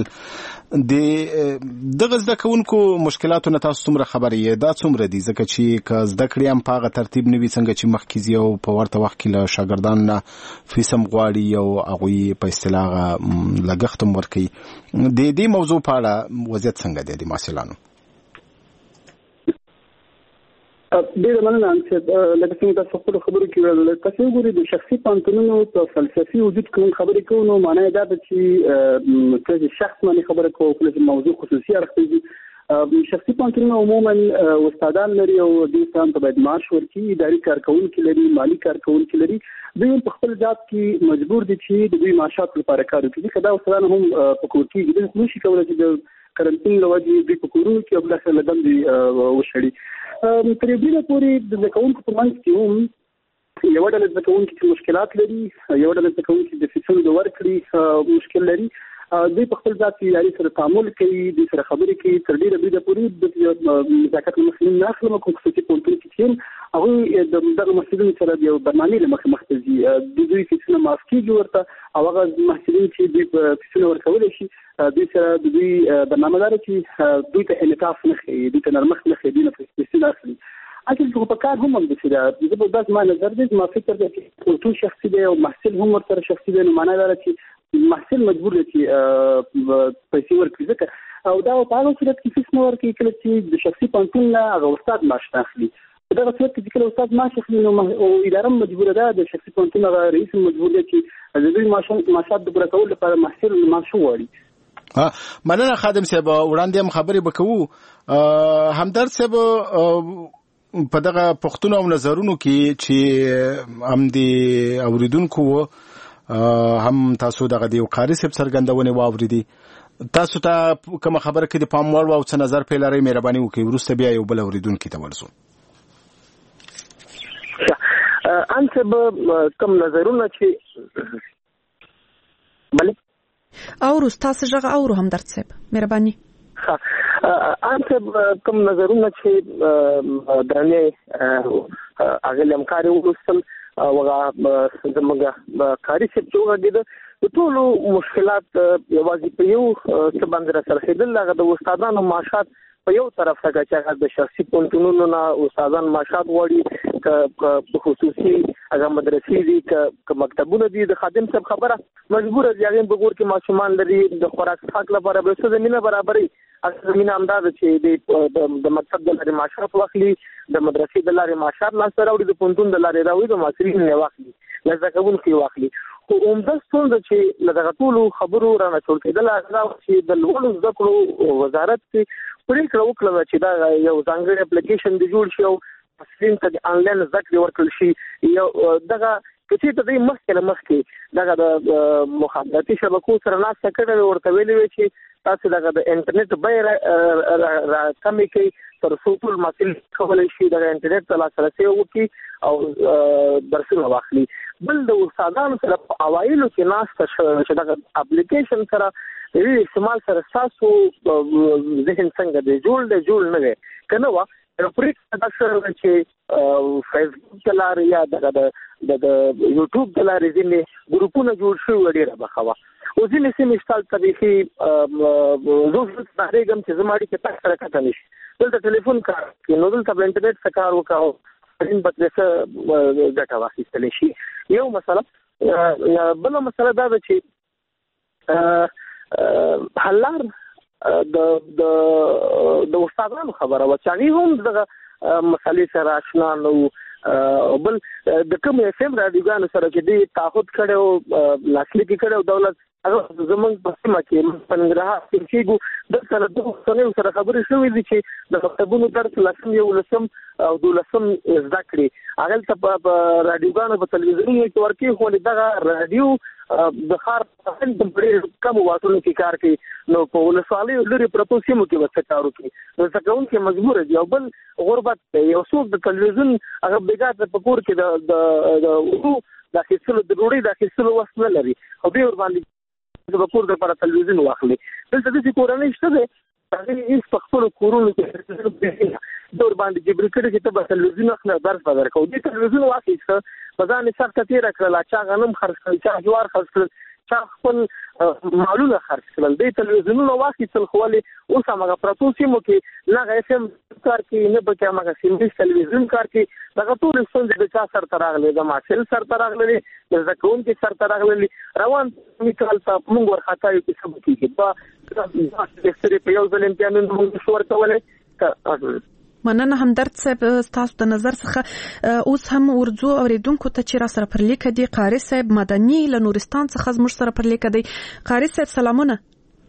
د دغه زده کوونکو مشکلاتو نه تاسو څومره خبرې یې دا څومره دي ځکه چې که زده کړې هم په هغه ترتیب نه وي څنګه چې مخکې ځي او په ورته وخت کې له شاګردانو نه فیس هم غواړي او هغوی په اصطلاح لګښت هم ورکوي. د دې موضوع په اړه وضعیت څنګه دی د محصلانو؟ ډېر مننه لکه څنګه تاسو خپل خبرو کې ویل تاسو وګورئ د شخصي پانتونونو په فلسفي وجود کوم خبرې کوو نو معنی دا ده چې کله شخص باندې خبره کوو کله موضوع خصوصي اړخ شخصي پانتونونه عموما استادان لري او د استادانو ته باید معاش ورکړي، اداري کارکونکي لري، مالی کارکونکي لري. دوی په خپل ذات کې مجبور دي چې د دوی معاشات لپاره کار وکړي. که دا استادان هم په کور کې دوی نشي کولی چې د قرنطین له وجې دوی په کورونو کې او بلاخره له دندې وشړي. تر یو ډېره پورې د زده کوونکو په منځ کې هم یوه ډله زده کوونکي چې مشکلات لري، یوه ډله زده کوونکي د فیسونو د ورکړې مشکل لري. دوی په خپل ذات کې ادارې سره تعامل کوي، دوی سره خبرې کوي. تر ډېره بریده پورې د نزاکت له مخې نه اخلم کوم خصوصي پوهنتون کې چې هم هغوی د دغه محصلینو سره د یو برنامې له مخې مخ ته ځي. د دوی فیسونه معاف کېږي ورته او هغه محصلین چې دوی په فیسونه ورکولی شي دوی سره د دوی برنامه داره چې دوی ته انعطاف نه ښیي، دوی ته نرمښت نه ښیي، دوی نه پیسې نه اخلي. اصل خو په کار هم همداسې ده. زه به دا زما نظر دی، زما فکر دی چې پوهنتون شخصي دی او محصل هم ورسره شخصي دی. نو معنا دا ده چې محصل مجبور دی چې پیسې ورکړي ځکه او دا په هغه صورت کې فیس نه ورکوي کله چې د شخصي پوهنتون نه هغه استاد معاش نه اخلي. په دغه صورت کې چې کله استاد معاش اخلي نو اداره هم مجبوره ده، د شخصي پوهنتون هغه رئیس هم مجبور دی چې د دوی معاشات د پوره کولو لپاره محصل معاش وغواړي. مننه خادم صاحب. وړاندې هم خبرې به کوو. همدرد صاحب په دغه پښتون او نظرونو کې چې هم د اوریدونکو هم تاسو دغه د قاری صاحب څرګندونې واوریدي، تاسو ته کوم خبره کې د پام وړ او څه نظر په لاري مهرباني وکړئ وروسته بیا یو بل اوریدونکو ته ورسو. انت به کم نظرونه چې بله او تاسو ژغه او هم درته صاحب مهرباني انت کم نظرونه چې درنه اغه لمکاري وستل وغه زموږه کاری چې جوړه د ټولو مشکلات یوازې په یو څه باندې سره خېدل هغه د استادانو معاشات په یو طرف څخه چې هغه د شخصي پونتونونو نه استادان معاشات وړي ک خصوصي هغه مدرسې دي ک مکتبونه دي د خادم صاحب خبره مجبور دي هغه بګور کې ماشومان لري د خوراک حق لپاره به څه زمينه برابرې اصل زمينه امداد چې د مکتب د لارې معاشات واخلي د مدرسې د لارې معاشات لا سره وړي د پونتون د لارې راوي د ماسرین نه واخلي لږه کوم کې واخلي خو عمده ستونزه چې لږه ټولو خبرو را نه ټول کېدل هغه چې د لوړو زده کړو وزارت کې پریکړه وکړه چې دا یو ځانګړی اپلیکیشن دی جوړ شي او مسلمان ته انلاین زده کړې ورکړل شي یو دغه کچې ته د مخکې مخکې دغه د مخابراتي شبکو سره ناسته کړې ورته ویلې وي چې تاسو دغه د انټرنیټ بیه را کمې کړئ تر څو ټول مسل کولای شي د انټرنیټ ته لاسرسي وکړي او درسونه واخلي بل د استادانو سره په اوایلو کې ناسته چې دغه اپلیکیشن سره د استعمال سره تاسو ذهن څنګه دی جوړ دی جوړ نه دی کنه وا پرې تاسو چې فیسبوک تلار یا دغه د یوټیوب تلار ځینې ګروپونه جوړ شوي ډیره بخوا او ځینې سیمې ستل طبيعي زو زماريګم چې زماري کې تاسو سره کتل شي دلته ټلیفون کار کې نو دلته انټرنیټ څخه کار وکاو پرین بدلسه ډاټا واخیستل شي یو مسله بل مسله دا ده چې حلار د د د استادانو خبره و چې هم دغه مسلې سره آشنا نو بل د کوم اف ام رادیوګانو سره چې دی تعهد کړو لاسلیک کړو دولت هغه زمونږ په سیمه کې پنځه کېږي د سره د څنګه سره خبرې شوې دي چې د مکتبونو درس لسم یو لسم او د لسم زده کړې هغه ته په رادیوګانو په تلویزیون کې ورکی خو دغه رادیو د خار په ډېر کم واسطو کې کار کوي نو په ولسوالۍ لري پروتو سیمو کې وڅ کارو کوي نو څنګه کې مجبور دي او بل غربت یو څوک د تلویزیون هغه بیګات په کور کې د د اردو د اخیستلو د ډوړې د اخیستلو وس نه لري او به ور باندې د کور د لپاره تلویزیون واخلي دلته د کورنۍ شته ده هغه یې په خپل کورونو کې دور باندې جبر کړي چې ته تلویزیون خپل درس بدر کوي د تلویزیون واخیسته په ځان یې سخت تیر کړل چې غنم خرڅ کړي چې جوار خرڅ کړي چې خپل معلومه خرڅ کړل د تلویزیون واخیستل خو له اوس هغه پروتو سیمو کې نه غیسم کار کې نه به هغه سیمې تلویزیون کار کې دغه ټول څنګه د چا سر تراغلي د ماشل سر تراغلي د زکون کې سر تراغلي روان مثال ته موږ ورخاطه یو څه کېږي با د سری په یو ځل امتحان موږ شو ورکولې مننه همدرد صاحب تاسو د نظر څخه اوس هم ورځو اوریدونکو ته چې را سره پر لیک دی قاری صاحب مدني له نورستان څخه زموږ سره پر لیک دی قاری صاحب سلامونه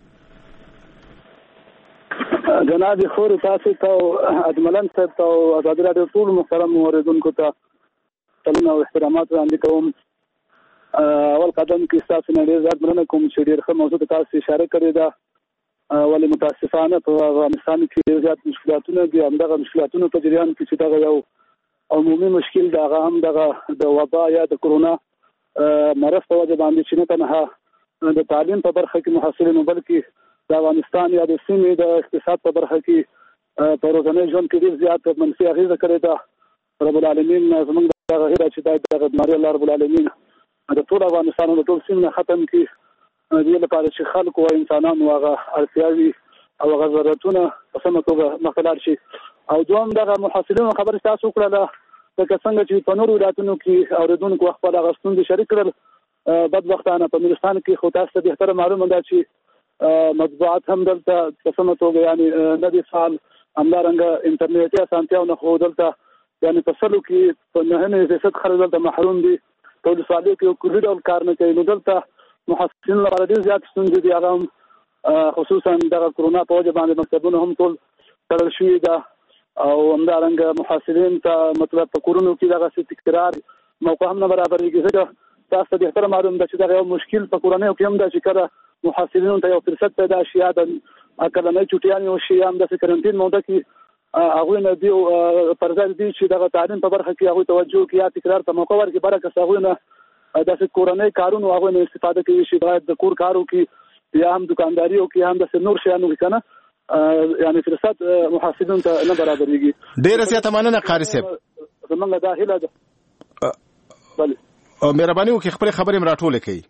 جناب خور تاسو ته اجملن صاحب ته آزاد رادیو ټول محترم اوریدونکو ته سلام او احترامات وړاندې کوم اول قدم کې تاسو نه ډیر زیات مننه کوم چې ډیر ښه موضوع تاسو اشاره کړې ده ولې متاسفانه په افغانستان کې زیات مشکلاتونه دي همدغه مشکلاتونو په جریان کې چې دغه یو عمومي مشکل دغه هم دغه د وبا یا د کرونا مرض په وجه باندې چې نه تنها د تعلیم په برخه کې محصلینو بلکې د افغانستان یا د سیمې د اقتصاد په برخه کې په ورځني ژوند کې ډېر زیات منفي اغېزه کړې ده رب العالمین زموږ دغه هیله چې دغه بیماري الله رب العالمین د ټول افغانستان او د ټول سیمې ختم کړي دې لپاره چې خلکو او انسانانو هغه اړتیاوي او هغه ضرورتونه په سمه توګه مخته لاړ شي او دوم دغه محصلینو خبرې تاسو وکړله لکه څنګه چې په نورو ولایتونو کې اورېدونکو خپل هغه ستونزې شریک کړل بدبختانه په نورستان کې خو تاسو ته بهتره معلومه ده چې مطبوعات هم دلته په سمه توګه یعنې نه دي فعال همدارنګه انټرنیټي اسانتیاو نه خو دلته یعنې په سلو کې په نهه نوي فیصد خلک دلته محروم دي په ولسوالیو کې کلي ډول کار نه کوي نو دلته محصلین لپاره ډېر زیات ستونزې دي هغه هم خصوصا دغه کرونا په وجه باندې مکتبونه هم ټول تړل شوي ده او همدارنګه محصلین ته مطلب په کورونو کې دغه تکرار موقع هم نه برابرېږي ځکه تاسو ته بهتره معلوم ده چې دغه یو مشکل په کورنیو کې هم ده چې کله محصلینو ته یو فرصت پیدا شي یا د کلنۍ چوټیانې وشي یا هم داسې کرنټین موده کې هغه نه دی پر ځای دی چې دغه تعلیم په برخه کې هغه توجه کوي یا تکرار ته موقع ورکړي برکه هغه نه د کورنۍ کارونو هغه نه استفاده کوي چې باید د کور کارو کې یا هم دکانداري او کې هم د نور شیانو کنه یعنی فرصت محاسبون ته نه برابرېږي. ډیره زیاته مننه قاری صاحب. زمونږ دا هیله ده. بله او مهرباني وکړئ خپل خبرې مراټولې کړئ.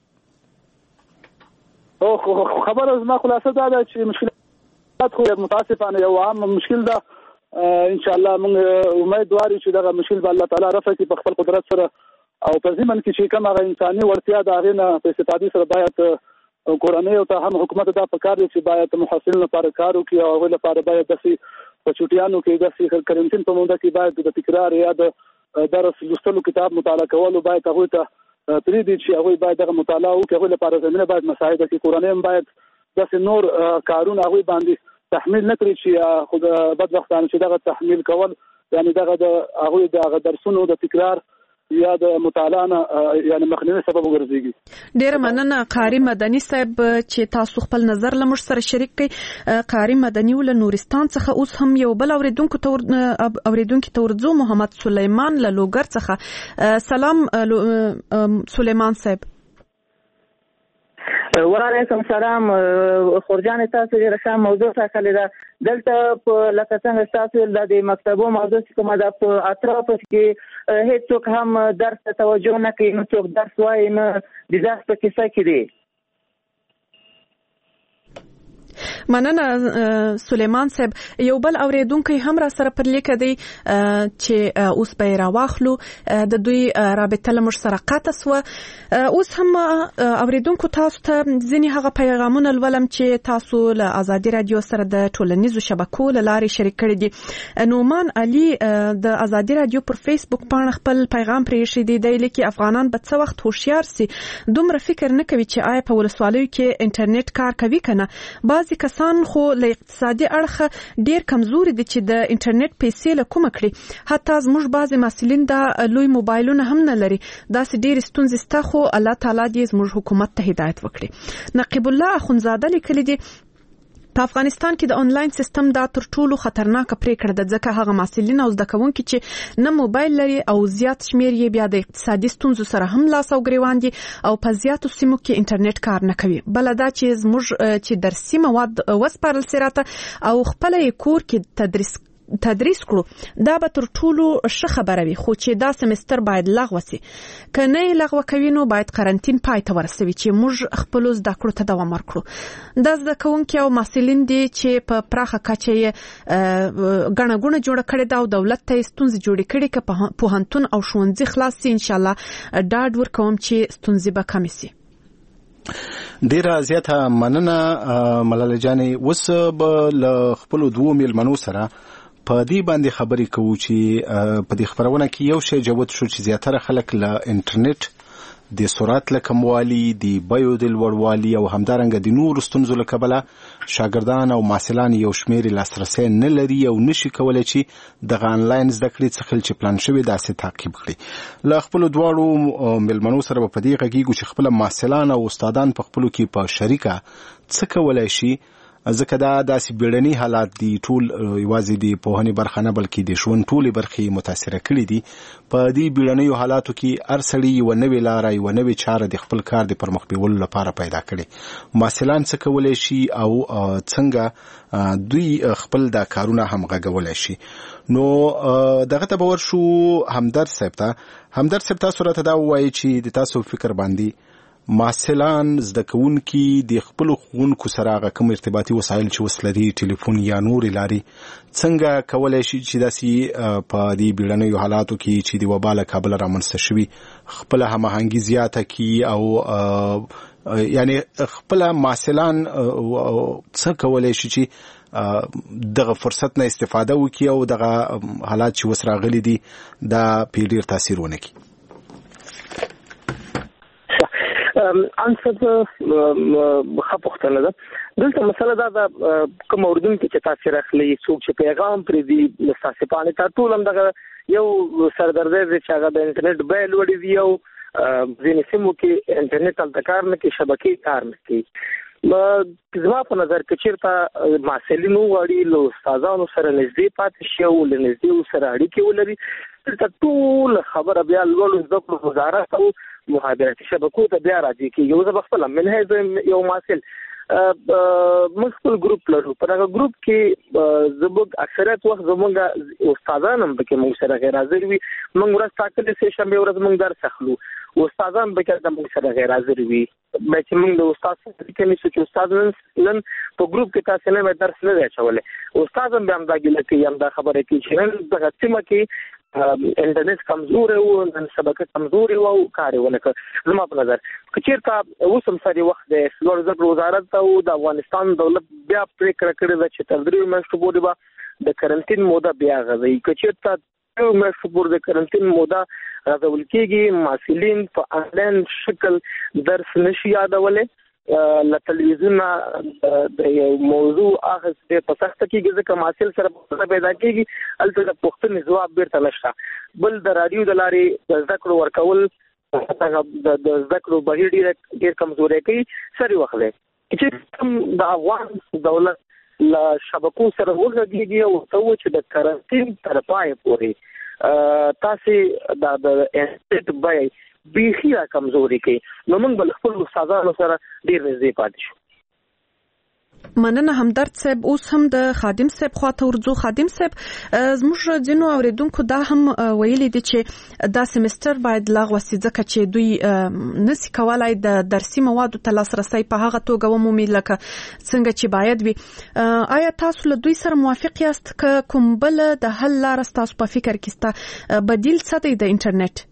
او خبره زما خلاصه دا ده چې مشکلات خو متاسفانه یو عام مشکل ده. ان شاء الله موږ امیدوار یو چې دغه مشکل به الله تعالی رفع کړي په خپل قدرت سره او په ضمن کې چې کوم هغه انساني ورتیا ده هغه نه په استفادې سره باید کورنۍ او ته هم حکومت دا په کار دی چې باید محصلین لپاره کار وکړي او هغه لپاره باید داسې په چوټیانو کې داسې کرنټین په مونږ کې باید د تکرار یا د درس لوستلو کتاب مطالعه کولو باید هغه ته پرې دي چې هغه باید دغه مطالعه وکړي هغه لپاره زمينه باید مساعده کوي. کورنۍ هم باید داسې نور کارونه هغه باندې تحمیل نکړي چې خود بدبختانه چې دغه تحمیل کول یعنی دغه د هغه د درسونو د تکرار یا د مطالعه نه یعنی مخنیوي سبب وګرځيږي. ډیر مننه قاری مدني صاحب چې تاسو خپل نظر لمر سره شریک کړئ. قاری مدني ول نورستان څخه اوس هم یو بل اوریدونکو تور اوریدونکو تورزو محمد سلیمان له لوګر څخه. سلام سلیمان صاحب. وعلیکم السلام. خورجان تاسو ډیره ښه موضوع ټاکلې ده. دلته په لکه څنګه تاسو د مکتبو موضوع کومه ده په اطرافو کې هیڅوک هم درس ته توجه نه کوي نو څوک درس وایي نه د درس په کیسه کې دی. مننه سلیمان صاحب. یو بل اوریدونکو هم را سره پر لیک دی چې اوس به راواخلو د دوی رابطه لمر سره قطع سو. اوس هم اوریدونکو تاسو ته ځینې هغه پیغامونه ولوم چې تاسو له ازادي رادیو سره د ټولنیزو شبکو لارې شریک کړی دي. نومان علي د ازادي رادیو پر فیسبوک باندې خپل پیغام پرې دی دی لیکي افغانان به څه وخت هوښیار سي دومره فکر نه کوي چې آیا په ولسوالیو کې انټرنیټ کار کوي کنه. بعضی کسان خو له اقتصادي اړخه ډیر کمزوري دي چې د انټرنیټ پیسې له کومه کړي. حتی زموږ بعضی مسلین دا لوی موبایلونه هم نه لري. دا سې ډیر ستونزې سته خو الله تعالی دې زموږ حکومت ته هدایت وکړي. نقیب الله اخونزاده لیکلي دي په افغانستان کې د انلاین سیستم دا تر ټولو خطرناک پریکړه ده ځکه هغه مسلین او زده کوونکي چې نه موبایل لري او زیات شمیر یې بیا د اقتصادي ستونزو سره هم لاس او ګریوان دي او په زیاتو سیمو کې انټرنیټ کار نه کوي. بل دا چې زموږ چې درسي مواد وسپارل سراته او خپل کور کې تدریس تدریس کړو دا به تر ټولو ښه خبره وي خو چې دا سمستر باید لغوه سي. که نه یې لغوه کوي نو باید قرنټین پای ته ورسوي چې موږ خپلو زده کړو ته دوام ورکړو. دا زده کوونکي او محصلین دي چې په پراخه کچه یې ګڼه ګوڼه جوړه کړې ده او دولت ته یې ستونزې جوړې کړې که پوهنتون او ښوونځي خلاص سي انشاءالله ډاډ ورکوم چې ستونزې به کمې سي. ډیره زیاته مننه ملاله جانې. اوس به له خپلو دوو میلمنو سره په دې باندې خبرې کوو چې په دې خبرونه کې یو شی جوت شو چې زیاتره خلک له انټرنیټ د سرعت له کموالي د بیو د لوړوالي او همدارنګه د نورو ستونزو له کبله شاګردان او محصلان یو شمېر لاسرسی نه لري او نشي کولی چې دغه انلاین زده کړې څخه چې پلان شوي داسې تعقیب کړي. له خپلو دواړو میلمنو سره به په دې غږیږو چې خپله محصلان او استادان په خپلو کې په شریکه څه کولی شي ځکه دا داسې بیړني حالات دي ټول یوازې د پوهنې برخه نه بلکې د ژوند ټولې برخې متاثره کړي دي. په دې بیړنیو حالاتو کې هر سړي یوه نوې لاره یوه نوې چاره د خپل کار د پرمخ بیولو لپاره پیدا کړي. محصلان څه کولی شي او څنګه دوی خپل دا کارونه هم غږولی شي. نو دغه ته به ورشو همدرد صاحب ته. همدرد صاحب تاسو راته دا ووایي چې د تاسو فکر باندې محصلان زده کوونکي د خپلو ښوونکو سره هغه کوم ارتباطي وسایل چې اوس لري ټلیفون یا نورې لارې څنګه کولی شي چې داسې په دې بیړنیو حالاتو کې چې د وبا له کبله رامنځته شوي خپله هماهنګي زیاته کړي او یعنی خپله محصلان څه کولی شي چې دغه فرصت نه استفاده وکړي او دغه حالات چې اوس راغلي دي دا پې ډېر تاثیر ونه کړي. انصب خپختنه ده دلته مسله دا د کوم اوردونکو چې تاسو راخلي څوک چې پیغام پرې دی مستاسفانه تا ټول هم دغه یو سردردي چې هغه د انټرنیټ بیل وړي دی او ځینې سیمو کې انټرنیټ تل کار نه کوي شبکې کار نه کوي. زما په نظر کې چیرته محصلین وغواړي له استادانو سره نږدې پاتې شي او له نږدې سره اړیکې ولري دلته ټول خبره بیا لوړو زده کړو وزارت او مخابراتي شبکو ته بیا راځي کېږي. اوس به خپله منهج یو محصل موږ خپل ګروپ لرو په هغه ګروپ کې زموږ اکثریت وخت زموږ استادان هم پکې موږ سره غیر حاضر وي. موږ ورځ ټاکلې سه شنبه ورځ موږ درس اخلو استادان پکې موږ سره غیر حاضر وي. مې چې موږ د استاد سره کې نشو چې استاد نن په ګروپ کې تاسو نه درس نه راچولې استاد هم هم دا ګل کې هم دا خبره کې چې نن د غتمه کې انټرنیټ کمزور او نن شبکه کمزوري او کار ونه کړ. زما په نظر کچیرته اوسم ساري وخت د لوړ زده وزارت او د افغانستان دولت بیا پریکړه کړې ده چې تر درې میاشتو پورې به د کرنټین موده بیا غځي. کچیرته درې میاشتو پورې د کرنټین موده غځول کېږي محصلین په انلاین شکل درس نشي یادولې له تلویزیون د یو موضوع اخذ په سخته کېږي ځکه محصل سره پیدا کېږي هلته د پوښتنې ځواب بیرته نشته. بل د رادیو د لارې د زده کړو ورکول د زده کړو بهیر ډېر ډېر کمزوری کوي. سری وخت دی چې د افغان دولت له شبکو سره وغږېږي او ورته ووایي چې د کرنټین تر پایه پورې تاسې د انټرنیټ بیه بیخي را کمزوري کوي نو موږ بل خپل استادانو سره ډیر نږدې پاتې شو. مننه همدرد صاحب. اوس هم د خادم صاحب خواته ورځو. خادم صاحب زموږ ځینو اوریدونکو دا هم ویلي دي چې دا سمستر باید لغوه سي ځکه چې دوی نسی کولای د درسي موادو ته لاسرسی په هغه توګه ومومي لکه څنګه چې باید وي. آیا تاسو له دوی سره موافق یاست که کوم بل د حل لاره تاسو په فکر کې ستا بدیل څه دی د انټرنیټ؟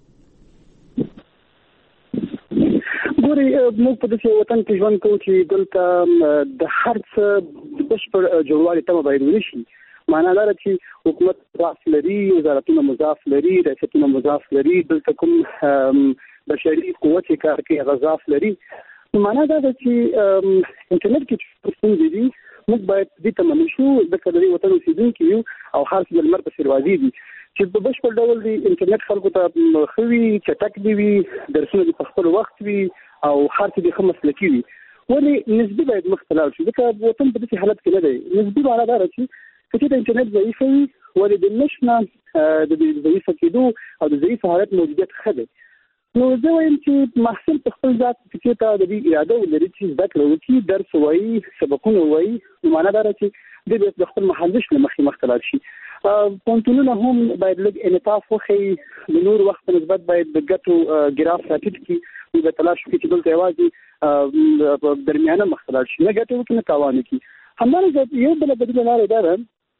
ګوري موږ په دې وطن کې ژوند کوو چې دلته د هر څه بشپړ جوړوالي ته باید ونشي. معنا دا چې حکومت مضاف لري وزارتونه مضاف لري ریاستونه مضاف لري دلته کوم بشري قوت کار کوي غضاف لري. معنا دا چې انټرنیټ کې څه دي موږ باید دې ته منو شو د کډري وطن اوسیدونکو یو او هر څه د لمر په سروازي دي چې په بشپړ ډول دی انټرنیټ خلکو ته خوي چټک دی وي درسونه په خپل وخت وي او هر څه د خمس لکی وي. ولې نسبی باید مختلف شي ځکه وطن په دې حالت کې نه دی. نسبی معنا دا چې چې د انټرنیټ ضعیف وي ولې د نشنه د دې ضعیف کېدو او د ضعیف حالت موجودیت خده. نو زه وایم چې محصل په خپل ذات کې ته د دې اراده ولري چې زده کړو چې درس وایي سبقونه وایي. معنا دا چې د خپل محل شنه مخې مختلف شي. پونتونونه هم باید لږ انعطاف وښیي د نور وخت په نسبت باید د ګټو ګراف راټیټ کړي د تلاش کې چې دلته یوازې درمیانه مختلف شي نه ګټو کې نه تاوان کوي. همدارنګه یو بل بدیل لاره دا ده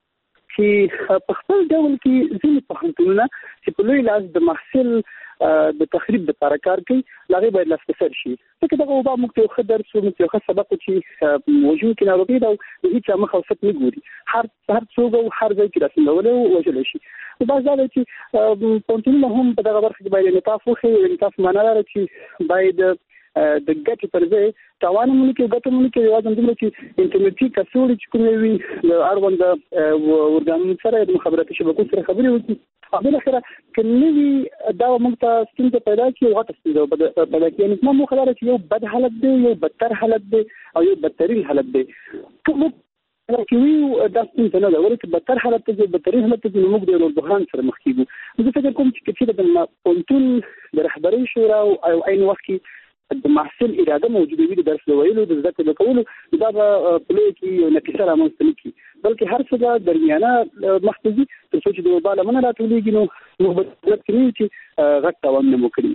چې په خپل ډول کې ځینې پوهنتونونه چې په لوی لاس د محصل د تخریب لپاره کار کوي لاغي باید لاسپسر شي. ځکه دا اوبه موږ ته خو درس او موږ ته سبق چې موجود کنا وګړي دا د هیڅ مخ او ست نه ګوري هر هر څوک او هر ځای کې رسول او وجل شي. دا ځکه چې پونتونه هم په دغه برخه کې باید انعطاف وکړي. انعطاف معنا لري چې باید د ګټې پر ځای تاوان مونږ کې ګټه مونږ کې یوازې دومره چې انټرنیټي کڅوړې چې کومې وي د اړوند ورګانونو سره د مخابراتي شبکو سره خبرې وکړي. او بل اخره کله دا موږ ته ستونزه پیدا کړي او غټه ستونزه پیدا کړي. نو موږ خبره چې یو بد حالت دی یو بدتر حالت دی او یو بدترین حالت دی. کوم کوي دا څنګه نه دا ورته بدتر حالت دی بدترین حالت دی موږ د یو بحران سره مخ کیږو. زه فکر کوم چې چې د پونتون د رهبري شورا او عین وخت کې د محصل اراده موجوده وي د درس ویلو د زده کړې کولو دا به پلي کې یو نتیجه رامنځته نه کړي بلکې هر څه درمیانه مختصي تر څو چې د وباله من راټولېږي نو موږ به د کې چې غټ تاوان نه وکړي.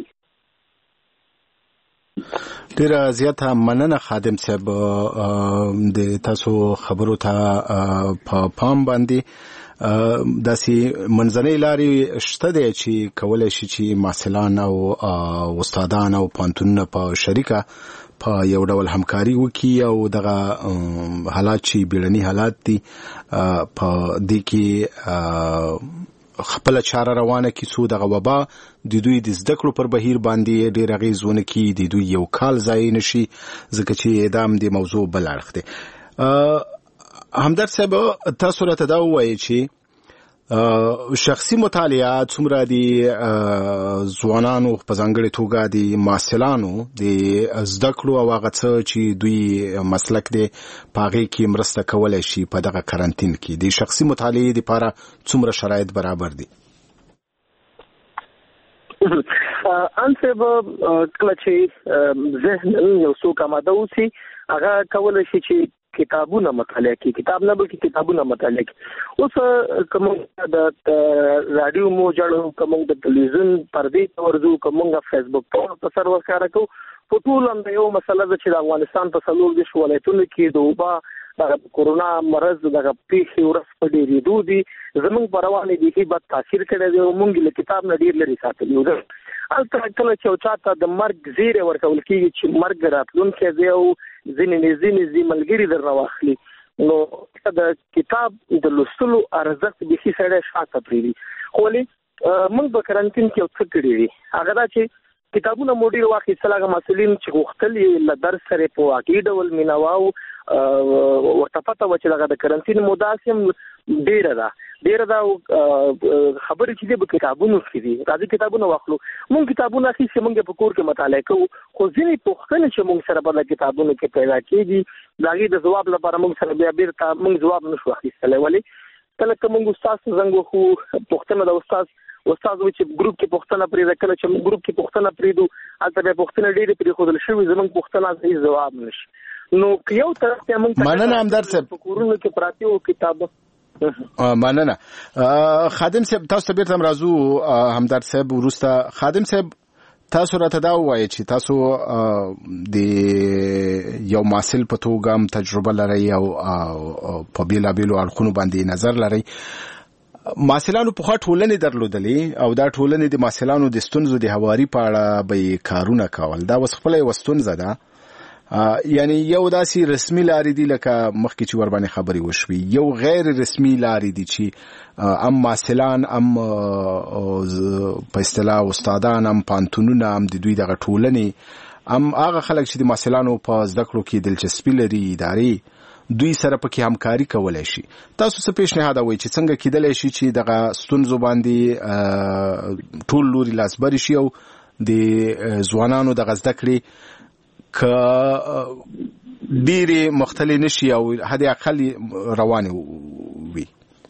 ډیر زیاته مننه خادم صاحب د تاسو خبرو ته په پام باندې. داسې منځنۍ لارې شته دی چې کولای شي چې محصلان او استادان او پوهنتونونه په شریکه په یو ډول همکاري وکړي او دغه حالات چې بیړني حالات دي په دې کې خپل چاره روانه کړي څو دغه وبا د دوی د زده کړو پر بهیر باندې ډېر اغېز ونه کړي د دوی یو کال ضایع نشي ځکه چې ادام د موضوع بل اړخ دی. همدرد صاحب تاسو راته دا ووایئ چې شخصي مطالعه څومره دي ځوانانو په ځانګړي توګه د محصلانو د زده کړو او هغه څه چې دوی مسلک دي پاغي کې مرسته کولای شي په دغه کرنټین کې د شخصي مطالعه لپاره څومره شرایط برابر دي؟ انسه کله چې ذهن یو څو کماده وسی هغه کولای شي چې کتابونه مطالعه کوي، کتاب نه بلکې کتابونه مطالعه کوي. اوس کوم د رادیو مو جوړو، کوم د ټلویزیون پردې ورځو، کوم د فیسبوک په سرور کار کوو. په ټول هم یو مسله ده چې د افغانستان په څلور د ولایتونو کې د وبا د کورونا مرض دغه پیښې ورس په ډېرې دودي زمونږ په روانې دي هیبت تاثیر کړی دی. مونږ له کتاب نه ډېر لري ساتلی و. هلته کله چې یو چاته د مرګ زیری ورکول کېږي چې مرګ راتلونکی دی او ځینې ځینې ځینې ملګري درنه واخلي، نو د کتاب د لوستلو ارزښت بیخي سړی شاته پرېږدي. خو ولې موږ په کرنټین کې یو څه کړي دي، هغه دا چې کتابونه مو ډېر واخیستل. هغه مسؤلین چې غوښتل یې له درس سره په واقعي ډول مینه وه ورته پته وه چې دغه د کرنټین موده هم ډېره ده ډېره ده خبرې چې دي په کتابونو کې دي. راځي کتابونه واخلو. موږ کتابونه اخیستي، موږ په کور کې مطالعه کوو، خو ځینې پوښتنې چې موږ سره په دغه کتابونو کې پیدا کېږي د هغې د ځواب لپاره موږ سره بیا بېرته موږ ځواب نه شو اخیستلی. ولې کله که موږ استاد ته زنګ وهو، پوښتنه د استاد استاد وایي چې ګروپ کې پوښتنه پرېږده، کله چې موږ ګروپ کې پوښتنه پرېږدو هلته بیا پوښتنه ډېرې پرېښودل شوي، زموږ پوښتنه صحیح ځواب نه شي. نو که یو طرف ته موږ مننه همدرد صاحب په کورونو کې پراته وو کتابه. مننه خادم صاحب، تاسو ته بیرته راځو. همدرد صاحب وروسته خادم صاحب تاسو راته دا ووایئ چې تاسو د یو محصل په توګه هم تجربه لرئ او په بېلابېلو اړخونو باندې نظر لرئ. محصلانو پخوا ټولنې درلودلې او دا ټولنې د محصلانو د ستونزو د هواري په اړه به کارونه کول. دا اوس خپله یوه ستونزه ده، یعنی یو داسې رسمي لارې دي لکه مخکې چې ور باندې خبرې وشوي، یو غیر رسمي لارې دي چې ام محصلان ام په اصطلاح استادان ام پانتونونه ام د دوی دغه ټولنې ام هغه خلک چې د محصلانو په زده کړو کې دلچسپي لري ادارې دوی سره پکې همکاري کولای شي. تاسو څه پیشنهاد وایي چې څنګه کېدلی شي چې دغه ستونزو باندې ټول لوري لاسبري شي او د ځوانانو دغه زده کړې که ډېرې مختلې نشي او حد اقل روانې وي؟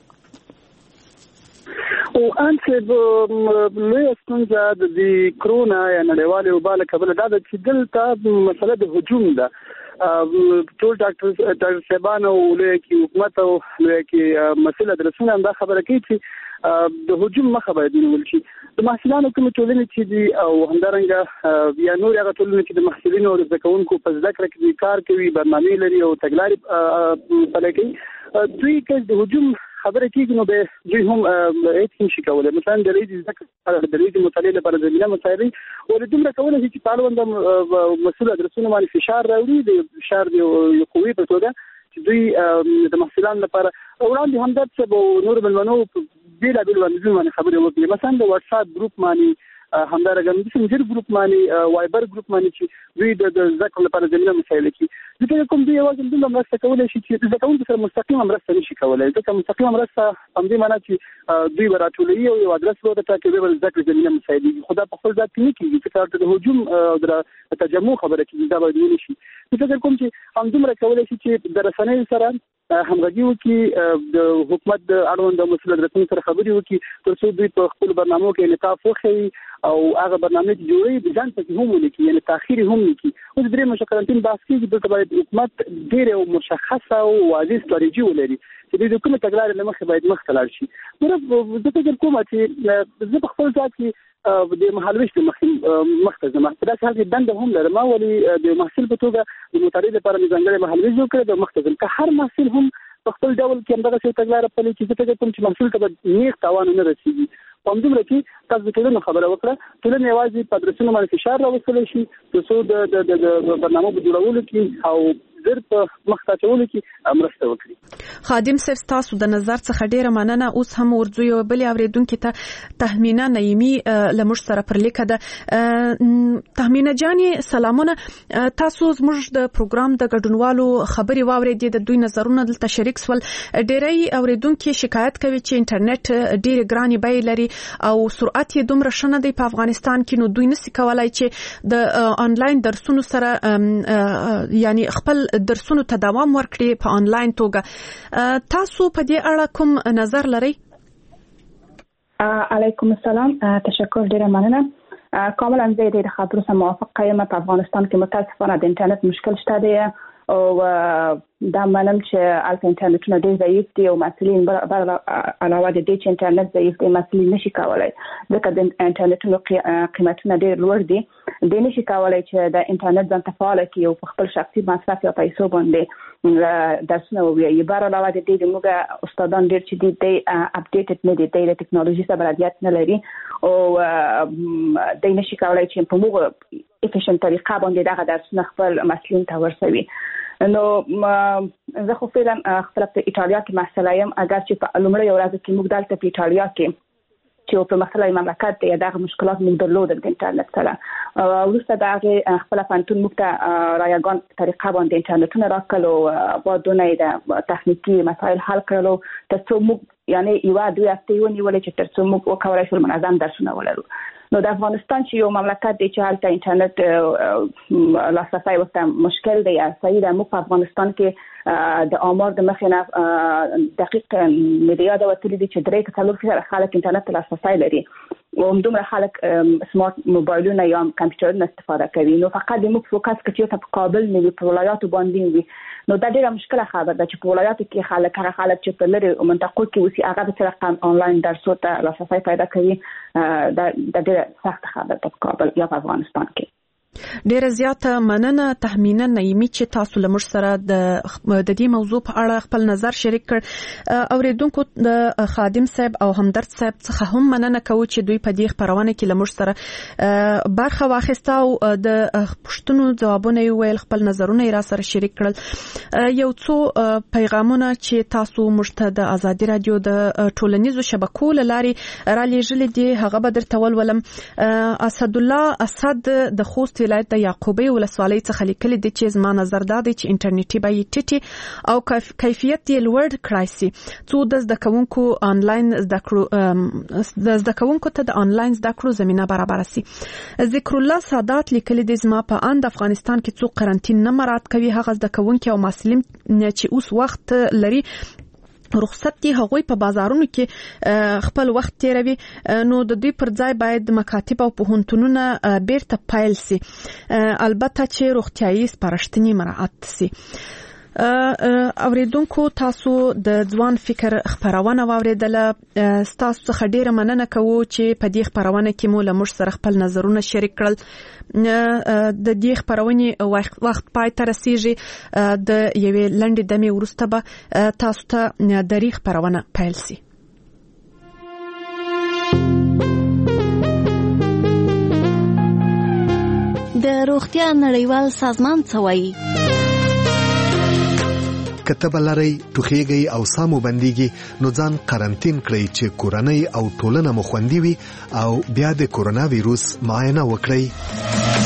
او انته لویه ستونزه د کرونا یا نړیوالې وبا له کبله دا ده چې دلته مسله د هجوم ده. ټول ډاکټر ډاکټر صاحبان او لویه کې حکومت او لویه کې مسله درسونه هم دا خبره کوي چې د هجوم مخه باید ونیول شي. د محصلانو کومې ټولنې چې دي او همدارنګه بیا نور هغه ټولنې چې د محصلینو او زده کوونکو په زده کړه کې کار کوي، برنامې لري او تګلارې پلي کوي، دوی که د هجوم خبره کېږي نو به دوی هم هېڅ هم شي کولی. مثلا د ریاضي زده کړه د ریاضي مطالعې لپاره زمینه مسایل ولې دومره کولی شي چې په اړونده مسؤل ادرسونه باندې فشار راوړي د فشار د یو قوې په توګه چې دوی د محصلانو لپاره وړاندې همدرد صاحب او نور مېلمنو بېلابېلو وړاندیزونو باندې خبرې وکړي. مثلا د واټساپ ګروپ باندې همدارنګه د مسنجر ګروپ باندې وایبر ګروپ باندې چې دوی د زده کړې لپاره زمینه مسایل کوي. ځکه کوم دوی یوازې دومره مرسته کولی شي چې د زده کوونکو سره مستقیمه مرسته نه شي کولی. ځکه مستقیمه مرسته همدې معنا چې دوی به راټولوي او یو ادرس به ورته ټاکي، دوی به زده کړې زمینه مسایل دي. خو دا په خپل ذات کې نه کېږي، ځکه د هجوم او د تجمع خبره کېږي، دا باید ونه شي. فکر کوم چې همدومره کولی شي چې د رسنیو سره همغږي وکړي، د حکومت د اړوند مسؤل ادرسونو سره خبرې وکړي تر څو دوی په خپلو برنامو کې انعطاف وښیي او هغه برنامې چې جوړوي د ځان پکې هم ولیکي، یعنې تاخیر هم وکړي. اوس درېیمه چې کرنټین بحث کېږي، دلته باید حکومت ډېرې او مشخصه او واضح ستراتیژي ولري چې دوی د کومې تګلارې له مخې باید مخته لاړ شي. زه فکر کوم چې زه په خپل ذات کې د مهالویش د مخته ځم، په داسې حال کې دنده هم لرم، ولې د محصل په توګه د مطالعې لپاره مې ځانګړی مهالویش جوړ کړی د مخته ځم. که هر محصل هم په خپل ډول کې همدغسې یو تګلاره پلي کړي، زه فکر کوم چې محصل ته به نیغ تاوان نه رسېږي. په همدومره کې تاسو د ټولنو خبره وکړه، ټولنې یوازې په ادرسونو باندې فشار راوستلی شي تر څو د برنامو په جوړولو کې او زر په مخته چولو کې مرسته وکړي. خادم صاحب تاسو د نظر څخه ډیره مننه. اوس هم ورځو یو بل اوریدونکو ته تهمینه نعیمی لمر سره پر لیکه ده. تهمینه جاني سلامونه. تاسو زموږ د پروګرام د ګډونوالو خبري واوریدې د دوی نظرونه دلته شریک سول. ډیری اوریدونکو شکایت کوي چې انټرنیټ ډیره ګراني بیه لري او سرعت یې دومره شنه دی په افغانستان کې، نو دوی نسي کولای چې د آنلاین درسونو سره یعنی خپل درسونو ته دوام ورکړي په آنلاین توګه. تاسو په دې اړه کوم نظر لرئ؟ علیکم السلام، تشکر، ډیره مننه. کاملا زه د خبرو سره موافقه یم. په افغانستان کې متاسفانه د انټرنیټ مشکل شته دی او دا منم چې الته انټرنیټونه ډېر ضعیف دي او مسؤلین بر علاوه د دې چې انټرنیټ ضعیف دی مسؤلین نشي کولای ځکه د انټرنیټونو قیمتونه ډېر لوړ دي. دوی نشي کولای چې د انټرنیټ ځان ته فعال کړي او په خپل شخصي مصرف یا پیسو باندې درسونه ووایي. بر علاوه د دې موږ استادان ډېر چې دي د اپډیټډ نه دي، د ټیکنالوژي سره بلدیت نه لري او دوی نشي کولای چې په موږ افیشنت طریقه باندې دغه درسونه خپل مسؤلین ته ورسوي. نو زه خو فعلا خپل په ایټالیا کې مسله یم، اگر چې په لومړی ورځ کې موږ دلته په ایټالیا کې چې په مسله مملکت دی دغه مشکلات موږ درلودل د انټرنیټ سره. وروسته د هغې خپل پوهنتون موږ ته رایګان په طریقه باندې انټرنیټونه راکړل او بعدونه یې د تخنیکي مسایل حل کړل تر څو موږ یعنی یوه دوه هفتې ونیولې چې تر څو موږ وکولای شو منظم درسونه ولرو. نو د افغانستان چې یو مملکت دی چې هلته انټرنیټ لاسرسی ورته مشکل دی یا صحیح ده، موږ په افغانستان کې د آمار د مخې نه دقیق مې د یاده وتلي دي چې درې څلور فیصده خلک انټرنیټ ته لاسرسی لري او همدومره خلک سمارټ موبایلونه یا کمپیوټرونه استفاده کوي. نو فقط د موږ فوکس که چېرته په کابل نه وي، په ولایاتو باندې وي، نو دا ډېره مشکله خبره ده چې په ولایاتو کې خلک هغه خلک چې په لرې منطقو کې اوسي هغه به څه رقم آنلاین درسو ته لاسرسی پیدا کوي. دا ډېره سخته خبره ده په کابل یا په افغانستان کې. ډیره زیاته مننه تهمینه نعیمی چې تاسو له موږ سره د د دې موضوع په اړه خپل نظر شریک کړ. اوریدونکو د خادم صاحب او همدرد صاحب څخه هم مننه کوو چې دوی په دې خبرونه کې له موږ سره برخه واخیسته او د پوښتنو ځوابونه یې ویل، خپل نظرونه یې را سره شریک کړل. یو څو پیغامونه چې تاسو موږ ته د ازادي رادیو د ټولنیزو شبکو له لارې را لیږلي دي هغه به درته ولولم. اسد الله اسد د خوست ولایت د یعقوبی ولسوالۍ څخه لیکلي دي چې زما نظر دا دی چې انټرنیټي بیې ټیټې او کیفیت یې لوړ کړای سي څو د زده کوونکو آنلاین زده کړو د زده کوونکو ته د آنلاین زده کړو زمينه برابر سي. ذکر الله سادات لیکلي دي زما په اند افغانستان کې څو قرنټین نه مراعات کوي هغه زده کوونکو او محصلین چې اوس وخت لري رخصت دي هغوی په بازارونو کې خپل وخت تیروي، نو د دوی پر ځای باید مکاتب او پوهنتونونه بیرته پیل سي، البته چې روغتیايي سپارښتنې مراعات سي. اوریدونکو تاسو د ځوان فکر خبرونه واوریدله، تاسو څخه ډیره مننه کوو چې په دې خبرونه کې مو له موږ سره خپل نظرونه شریک کړل. د دې خبرونې وخت پای ته رسیږي، د یوې لنډې دمې وروسته به تاسو ته درې خبرونه پیل سي. د روغتیا نړیوال سازمان څه وایي؟ کتب لري ټوخیږي او سامو بنديږي نو ځان قرنټین کړئ چې کورنۍ او ټولنه مو خوندي وي او بیا د کرونا وایروس معاینه وکړئ.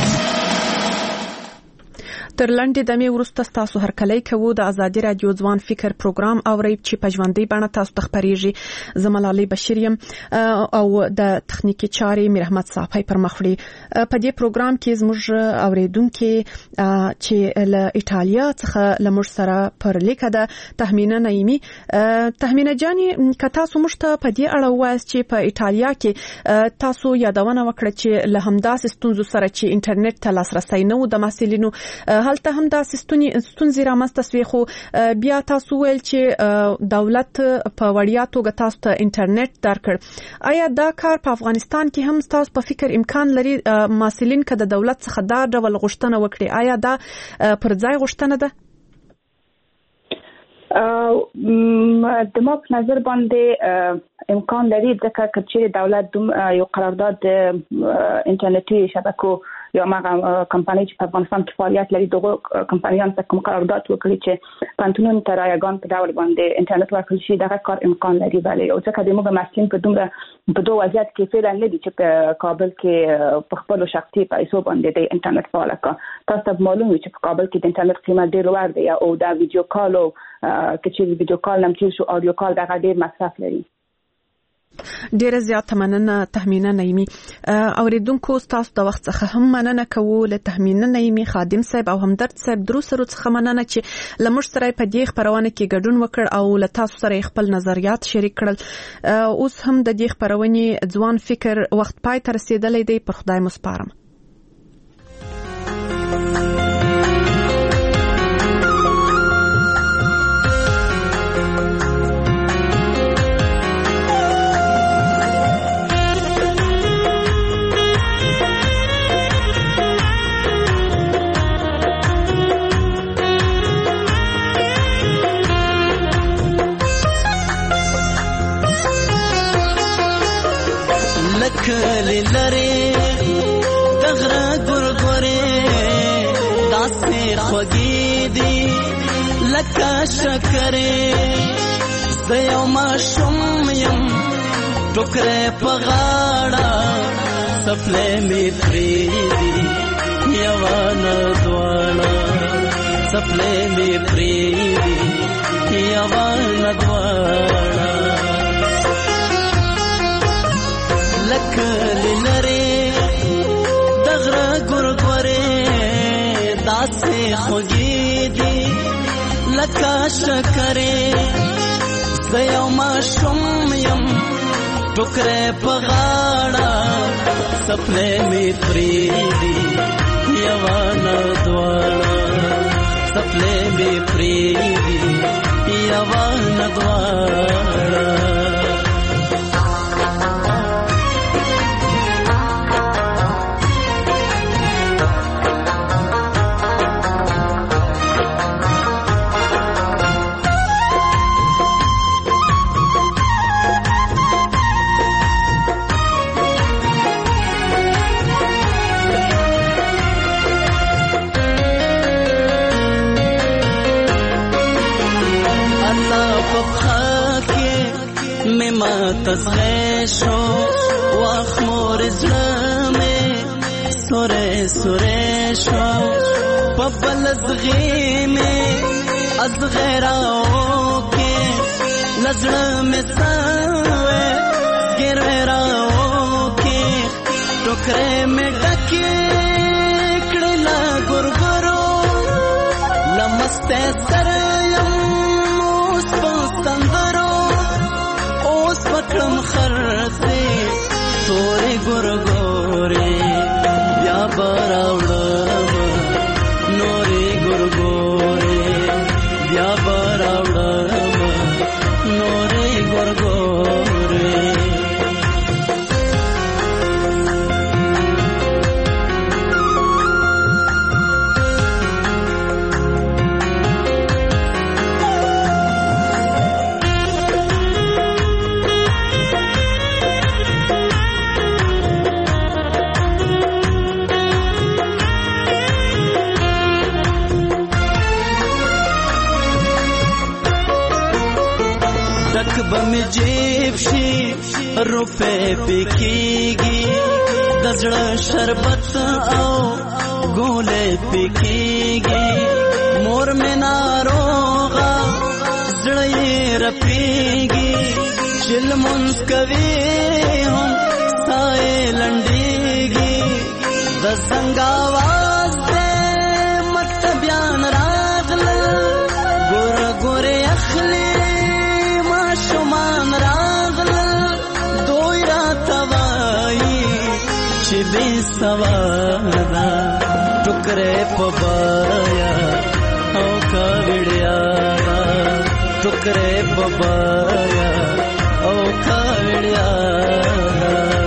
تر لنډې دمې وروسته تاسو هرکلی کوو د ازادي رادیو ځوان فکر پروګرام اورئ چې په ژوندۍ بڼه تاسو ته خپریږي. زه ملالۍ بشیر یم او د تخنیکي چارې میر احمد صافی پر مخ وړي. په دې پروګرام کې زموږ اوریدونکو چې له ایټالیا څخه له موږ سره پر لیکه ده تهمینه نعیمی. تهمینه جاني که تاسو موږ ته په دې اړه وایاست چې په ایټالیا کې تاسو یادونه وکړه چې له همداسې ستونزو سره چې انټرنیټ ته لاسرسی نه و د محصلینو هلته هم دا ستونزې رامنځته شوې، خو بیا تاسو ویل چې دولت په وړیا توګه تاسو ته انټرنیټ درکړ. آیا دا کار په افغانستان کې هم تاسو په فکر امکان لري محصلین که د دولت څخه دا ډول غوښتنه وکړي؟ آیا دا پر ځای غوښتنه ده؟ د ما په نظر باندې امکان لري ځکه که چیرې دولت یو قرارداد انټرنیټي شبکو یو هغه کمپنۍ چې په افغانستان کې فعالیت لري دغه کمپنیان څخه کوم قرارداد وکړي چې پانتونون ترایګان په ډول باندې انټرنیټ ورکړي شي دغه کار امکان لري. بله او ځکه د موږ مسلمان په دومره په دوه وضعیت کې فعلا نه دي چې په کابل کې په خپل شخصي پیسو باندې د انټرنیټ فعال کړه. تاسو ته معلوم وي چې په کابل کې د انټرنیټ قیمت ډیر لوړ دی او دا ویډیو کال او چې ویډیو کال نم چې شو اډیو کال دغه ډیر مصرف لري. ډیره زیاته مننه تهمینه نعیمي. اوریدونکو تاسو د وخت څخه هم مننه کوو له تهمینه نعیمي خادم صاحب او همدرد صاحب درو سره څخه مننه چې لمر سره په دې خبرونه کې ګډون وکړ او له تاسو سره خپل نظریات شریک کړل. اوس هم د دې خبرونه ځوان فکر وخت پای ته رسیدلې دی. پر خدای مسپارم. کلی لري دغره ګورګورې داسې خوږې دي لکه شکرې زه یو ماشوم یم ټوکرې په غاړه څپلۍ مې پرېږدي یوه نه دواړه څپلۍ مې پرېږدي یوه نه دواړه لکلی لري دغره ګورګورې داسې خوږې دي لکه شکرې زه یو ماشوم یم ټوکرې په غاړه څپلۍ مې پرېږدي یوه نه دواړه څپلۍ مې پرېږدي یوه نه دواړه تزغشو واخمور زلمه سوره سوره شو پبل زغیمه از غیراو کې لزړه ساوه ګرراو کې ټوکرې مې ډکې کړه لا ګورګورو لمسته سره اوس پستندرو اوس پکړم خرته تورې ګورګورې بیا براوړم نورې ګورګورې بیا براوړم نورې ګورګورې بم جیب شي روپے پکېږي د زړه شربت او ګولې پکېږي مور مې ناروغه زړه یې رپېږي چې لمونځ کوي هم ساه یې لنډېږي د زنګ اواز دی مکتبیان راغلل ګوره ګوره اخلي شمان راغلل دوی را توایی چې بې سوادا ټوکرې په بایا او کاوړیا ټوکرې په بایا او کاوړیا